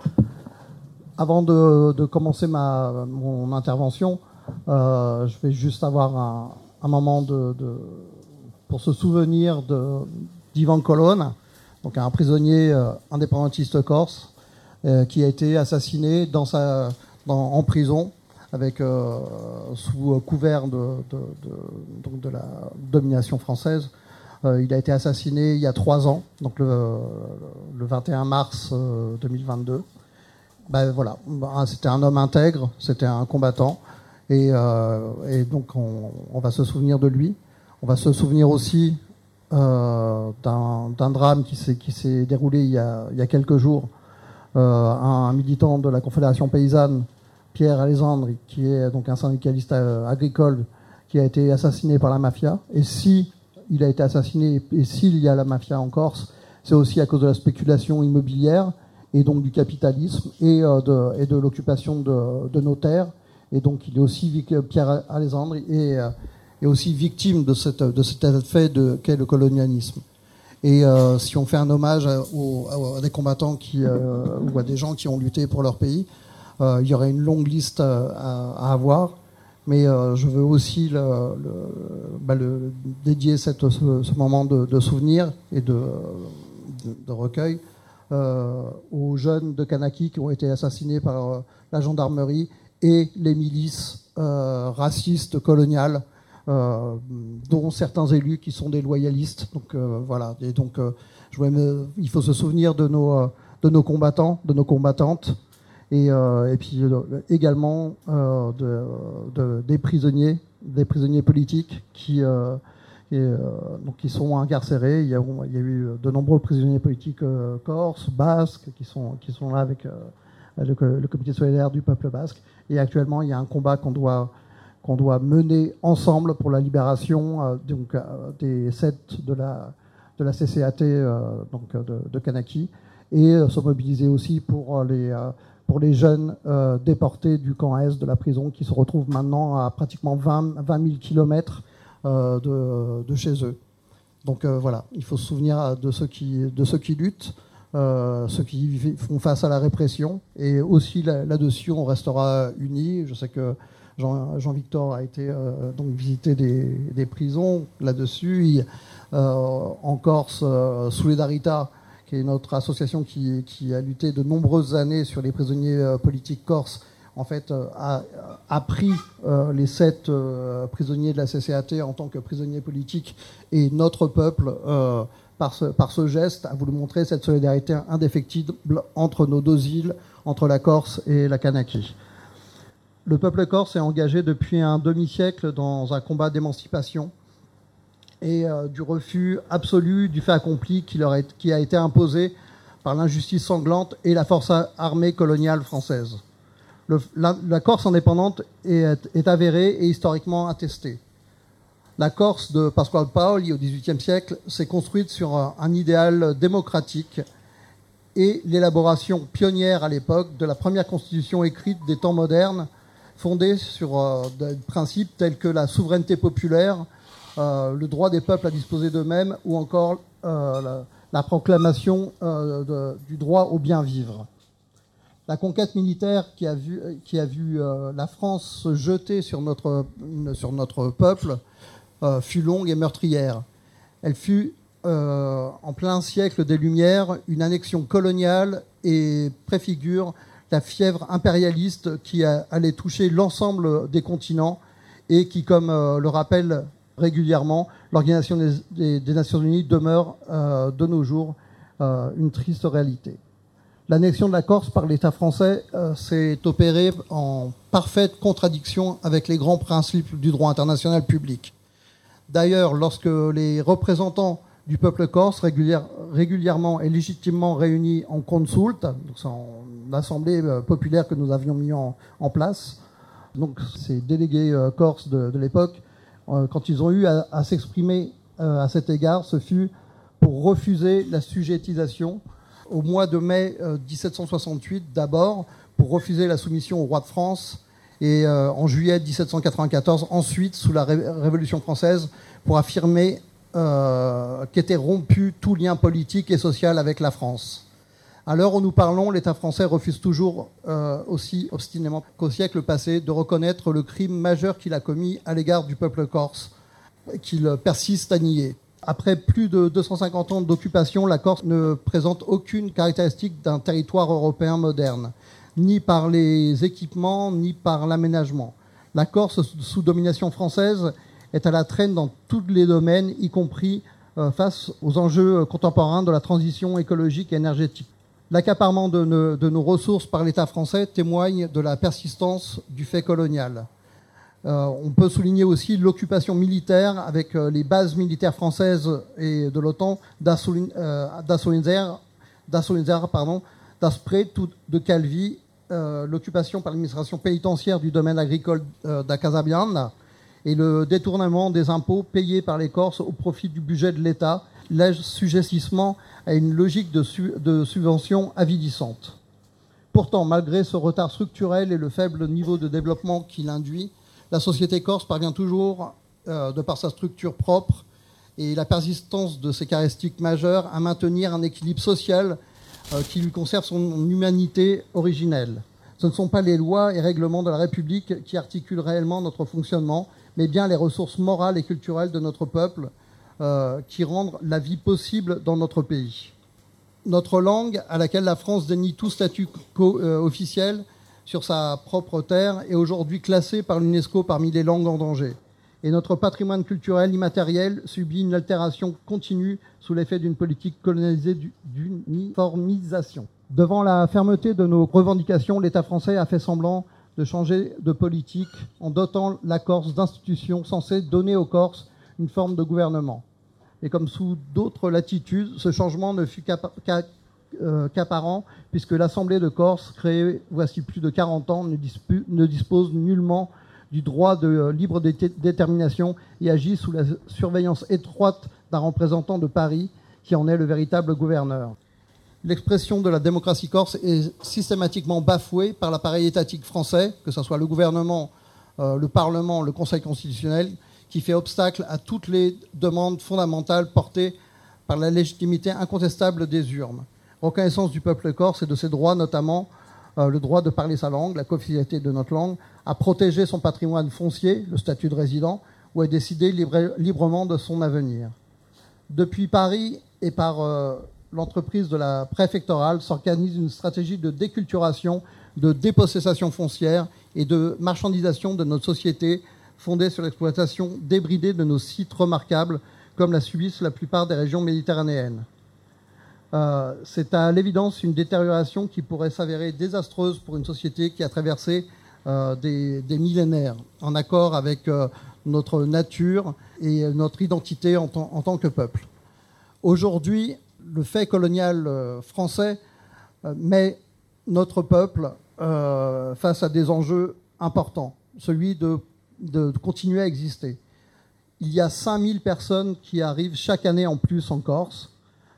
Avant de, de commencer ma, mon intervention, euh, je vais juste avoir un, un moment de, de, pour se souvenir de d'Ivan Colonne, donc un prisonnier euh, indépendantiste corse, euh, qui a été assassiné dans sa, dans, en prison, avec, euh, sous couvert de, de, de, donc de la domination française. Euh, il a été assassiné il y a trois ans, donc le, le vingt et un mars euh, deux mille vingt-deux. Ben voilà, c'était un homme intègre, c'était un combattant, et, euh, et donc on, on va se souvenir de lui. On va se souvenir aussi Euh, d'un drame qui s'est qui s'est déroulé il y a, il y a quelques jours. Euh, un, un militant de la Confédération paysanne, Pierre Alessandri, qui est donc un syndicaliste euh, agricole, qui a été assassiné par la mafia. Et si il a été assassiné, et s'il y a la mafia en Corse, c'est aussi à cause de la spéculation immobilière et donc du capitalisme et euh, de, et de l'occupation de, de nos terres. Et donc il est aussi Pierre Alessandri et euh, est aussi victime de, cette, de cet fait de, qu'est le colonialisme. Et euh, si on fait un hommage à, aux, à des combattants qui, euh, ou à des gens qui ont lutté pour leur pays, euh, il y aurait une longue liste à, à avoir, mais euh, je veux aussi le, le, bah le, dédier cette, ce, ce moment de, de souvenir et de, de, de recueil euh, aux jeunes de Kanaki qui ont été assassinés par euh, la gendarmerie et les milices euh, racistes coloniales, Euh, dont certains élus qui sont des loyalistes. Donc euh, voilà. Et donc, euh, je me, il faut se souvenir de nos, euh, de nos combattants, de nos combattantes, et, euh, et puis euh, également euh, de, de, des prisonniers, des prisonniers politiques qui, euh, et, euh, donc, qui sont incarcérés. Il y a, il y a eu de nombreux prisonniers politiques euh, corses, basques, qui sont, qui sont là avec euh, le, le comité solidaire du peuple basque. Et actuellement, il y a un combat qu'on doit qu'on doit mener ensemble pour la libération euh, donc, euh, des sept de la, de la C C A T, euh, donc de, de Kanaki, et euh, se mobiliser aussi pour les, euh, pour les jeunes euh, déportés du camp Est de la prison qui se retrouvent maintenant à pratiquement vingt mille kilomètres euh, de, de chez eux. Donc euh, voilà, il faut se souvenir de ceux qui, de ceux qui luttent, euh, ceux qui font face à la répression. Et aussi là, là-dessus, on restera unis. Je sais que Jean, Jean-Victor a été euh, donc visiter des, des prisons là-dessus. Il, euh, en Corse, euh, Solidarita, qui est notre association qui, qui a lutté de nombreuses années sur les prisonniers euh, politiques corses, en fait, euh, a, a pris euh, les sept euh, prisonniers de la C C A T en tant que prisonniers politiques, et notre peuple, euh, par, ce, par ce geste, a voulu montrer cette solidarité indéfectible entre nos deux îles, entre la Corse et la Kanaky. Le peuple corse est engagé depuis un demi-siècle dans un combat d'émancipation et euh, du refus absolu du fait accompli qui, leur est, qui a été imposé par l'injustice sanglante et la force armée coloniale française. Le, la, la Corse indépendante est, est avérée et historiquement attestée. La Corse de Pasquale Paoli au dix-huitième siècle s'est construite sur un, un idéal démocratique et l'élaboration pionnière à l'époque de la première constitution écrite des temps modernes, fondée sur euh, des principes tels que la souveraineté populaire, Euh, le droit des peuples à disposer d'eux-mêmes, ou encore euh, la, la proclamation euh, de, du droit au bien vivre. La conquête militaire qui a vu, qui a vu euh, la France se jeter sur notre, sur notre peuple euh, fut longue et meurtrière. Elle fut, euh, en plein siècle des Lumières, une annexion coloniale et préfigure la fièvre impérialiste qui a, allait toucher l'ensemble des continents et qui, comme euh, le rappelle régulièrement, l'Organisation des, des, des Nations Unies demeure euh, de nos jours euh, une triste réalité. L'annexion de la Corse par l'État français euh, s'est opérée en parfaite contradiction avec les grands principes du droit international public. D'ailleurs, lorsque les représentants du peuple corse, régulière, régulièrement et légitimement réunis en consulte, donc c'est en assemblée euh, populaire que nous avions mis en, en place, donc ces délégués euh, corses de, de l'époque, quand ils ont eu à, à s'exprimer euh, à cet égard, ce fut pour refuser la sujettisation au mois de mai euh, dix-sept cent soixante-huit, d'abord, pour refuser la soumission au roi de France, et euh, en juillet dix-sept cent quatre-vingt-quatorze, ensuite, sous la Ré- Révolution française, pour affirmer euh, qu'était rompu tout lien politique et social avec la France. À l'heure où nous parlons, l'État français refuse toujours, euh, aussi obstinément qu'au siècle passé, de reconnaître le crime majeur qu'il a commis à l'égard du peuple corse, qu'il persiste à nier. Après plus de deux cent cinquante ans d'occupation, la Corse ne présente aucune caractéristique d'un territoire européen moderne, ni par les équipements, ni par l'aménagement. La Corse, sous domination française, est à la traîne dans tous les domaines, y compris euh, face aux enjeux contemporains de la transition écologique et énergétique. L'accaparement de, ne, de nos ressources par l'État français témoigne de la persistance du fait colonial. Euh, on peut souligner aussi l'occupation militaire avec euh, les bases militaires françaises et de l'OTAN d'Assolinzer, pardon, d'Aspre, de Calvi, euh, l'occupation par l'administration pénitentiaire du domaine agricole euh, d'Acasabian et le détournement des impôts payés par les Corses au profit du budget de l'État, l'assujettissement à une logique de, su- de subvention avidissante. Pourtant, malgré ce retard structurel et le faible niveau de développement qu'il induit, la société corse parvient toujours, euh, de par sa structure propre et la persistance de ses caractéristiques majeures, à maintenir un équilibre social euh, qui lui conserve son humanité originelle. Ce ne sont pas les lois et règlements de la République qui articulent réellement notre fonctionnement, mais bien les ressources morales et culturelles de notre peuple, Euh, qui rendent la vie possible dans notre pays. Notre langue, à laquelle la France dénie tout statut co- euh, officiel sur sa propre terre, est aujourd'hui classée par l'UNESCO parmi les langues en danger. Et notre patrimoine culturel immatériel subit une altération continue sous l'effet d'une politique colonisée du- d'uniformisation. Devant la fermeté de nos revendications, l'État français a fait semblant de changer de politique en dotant la Corse d'institutions censées donner aux Corses une forme de gouvernement. Et comme sous d'autres latitudes, ce changement ne fut qu'apparent, puisque l'Assemblée de Corse, créée voici plus de quarante ans, ne, dispu, ne dispose nullement du droit de libre détermination et agit sous la surveillance étroite d'un représentant de Paris, qui en est le véritable gouverneur. l'expression de la démocratie corse est systématiquement bafouée par l'appareil étatique français, que ce soit le gouvernement, euh, le Parlement, le Conseil constitutionnel, qui fait obstacle à toutes les demandes fondamentales portées par la légitimité incontestable des urnes. Reconnaissance du peuple corse et de ses droits, notamment euh, le droit de parler sa langue, la co-officialité de notre langue, à protéger son patrimoine foncier, le statut de résident, ou à décider libre, librement de son avenir. Depuis Paris et par euh, l'entreprise de la préfectorale s'organise une stratégie de déculturation, de dépossession foncière et de marchandisation de notre société fondée sur l'exploitation débridée de nos sites remarquables, comme la subissent la plupart des régions méditerranéennes. Euh, c'est à l'évidence une détérioration qui pourrait s'avérer désastreuse pour une société qui a traversé euh, des, des millénaires, en accord avec euh, notre nature et notre identité en, t- en tant que peuple. Aujourd'hui, le fait colonial euh, français euh, met notre peuple euh, face à des enjeux importants, celui de, de, de continuer à exister. Il y a cinq mille personnes qui arrivent chaque année en plus en Corse.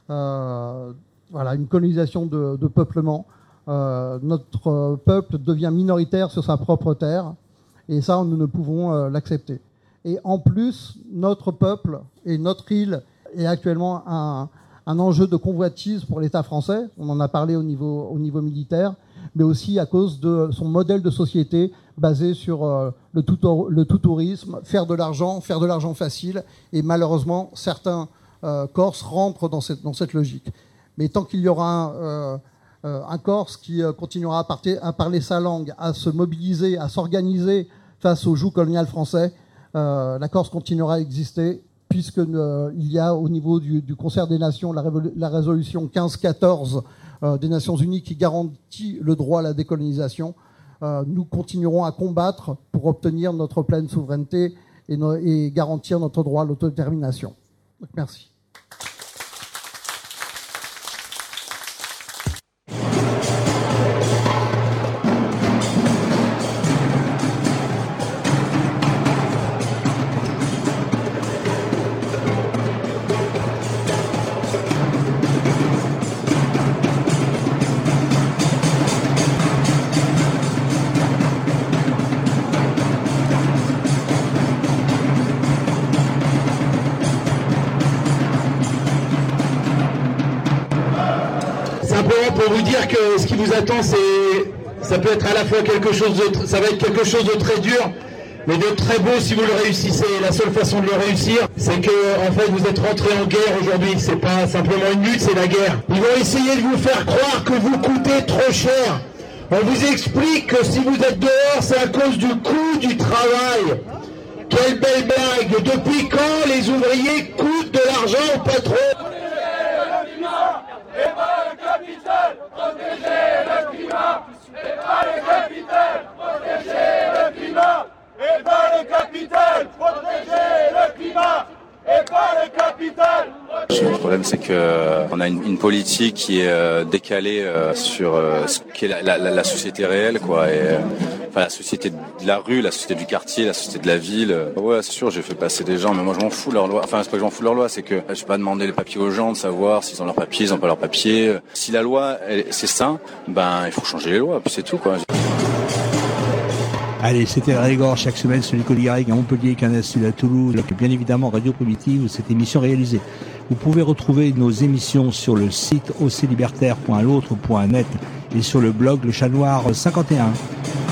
Euh, voilà, une colonisation de, de peuplement. Euh, notre peuple devient minoritaire sur sa propre terre, et ça, nous ne pouvons euh, l'accepter. Et en plus, notre peuple et notre île est actuellement un, un enjeu de convoitise pour l'État français. On en a parlé au niveau, au niveau militaire, mais aussi à cause de son modèle de société basé sur euh, le, tout, le tout-tourisme, faire de l'argent, faire de l'argent facile, et malheureusement, certains euh, Corses rentrent dans cette, dans cette logique. Mais tant qu'il y aura un, euh, euh, un Corse qui euh, continuera à, parter, à parler sa langue, à se mobiliser, à s'organiser face au joug colonial français, euh, la Corse continuera à exister, puisqu'il euh, y a au niveau du, du Concert des Nations la, révolu- la résolution quinze quatorze euh, des Nations Unies qui garantit le droit à la décolonisation. Euh, nous continuerons à combattre pour obtenir notre pleine souveraineté et, no- et garantir notre droit à l'autodétermination. Donc, merci. Simplement pour vous dire que ce qui vous attend, c'est, ça peut être à la fois quelque chose de, ça va être quelque chose de très dur, mais de très beau si vous le réussissez. La seule façon de le réussir, c'est que, en fait, vous êtes rentrés en guerre aujourd'hui. C'est pas simplement une lutte, c'est la guerre. Ils vont essayer de vous faire croire que vous coûtez trop cher. On vous explique que si vous êtes dehors, c'est à cause du coût du travail. Quelle belle blague! Depuis quand les ouvriers coûtent de l'argent au patron? Et pas le capital, protéger le climat. Et pas le capital, protéger le climat. Et pas le capital, protéger le climat. Et pas le capital. Le problème, c'est que on a une, une politique qui est euh, décalée euh, sur euh, ce qu'est la, la, la société réelle, quoi. Et, euh, enfin, la société de la rue, la société du quartier, la société de la ville. Ouais, c'est sûr, j'ai fait passer des gens, mais moi je m'en fous de leur loi. Enfin, c'est pas que je m'en fous de leur loi, c'est que je vais pas demander les papiers aux gens de savoir s'ils ont leurs papiers, ils ont pas leurs papiers. Si la loi, elle, c'est ça, ben il faut changer les lois, puis c'est tout, quoi. Allez, c'était Régor chaque semaine sur l'école Garrigue à Montpellier, Canal Sud à Toulouse, et bien évidemment Radio Primitive où cette émission est réalisée. Vous pouvez retrouver nos émissions sur le site o c libertaire point l'autre point net et sur le blog Le Chat Noir cinquante et un.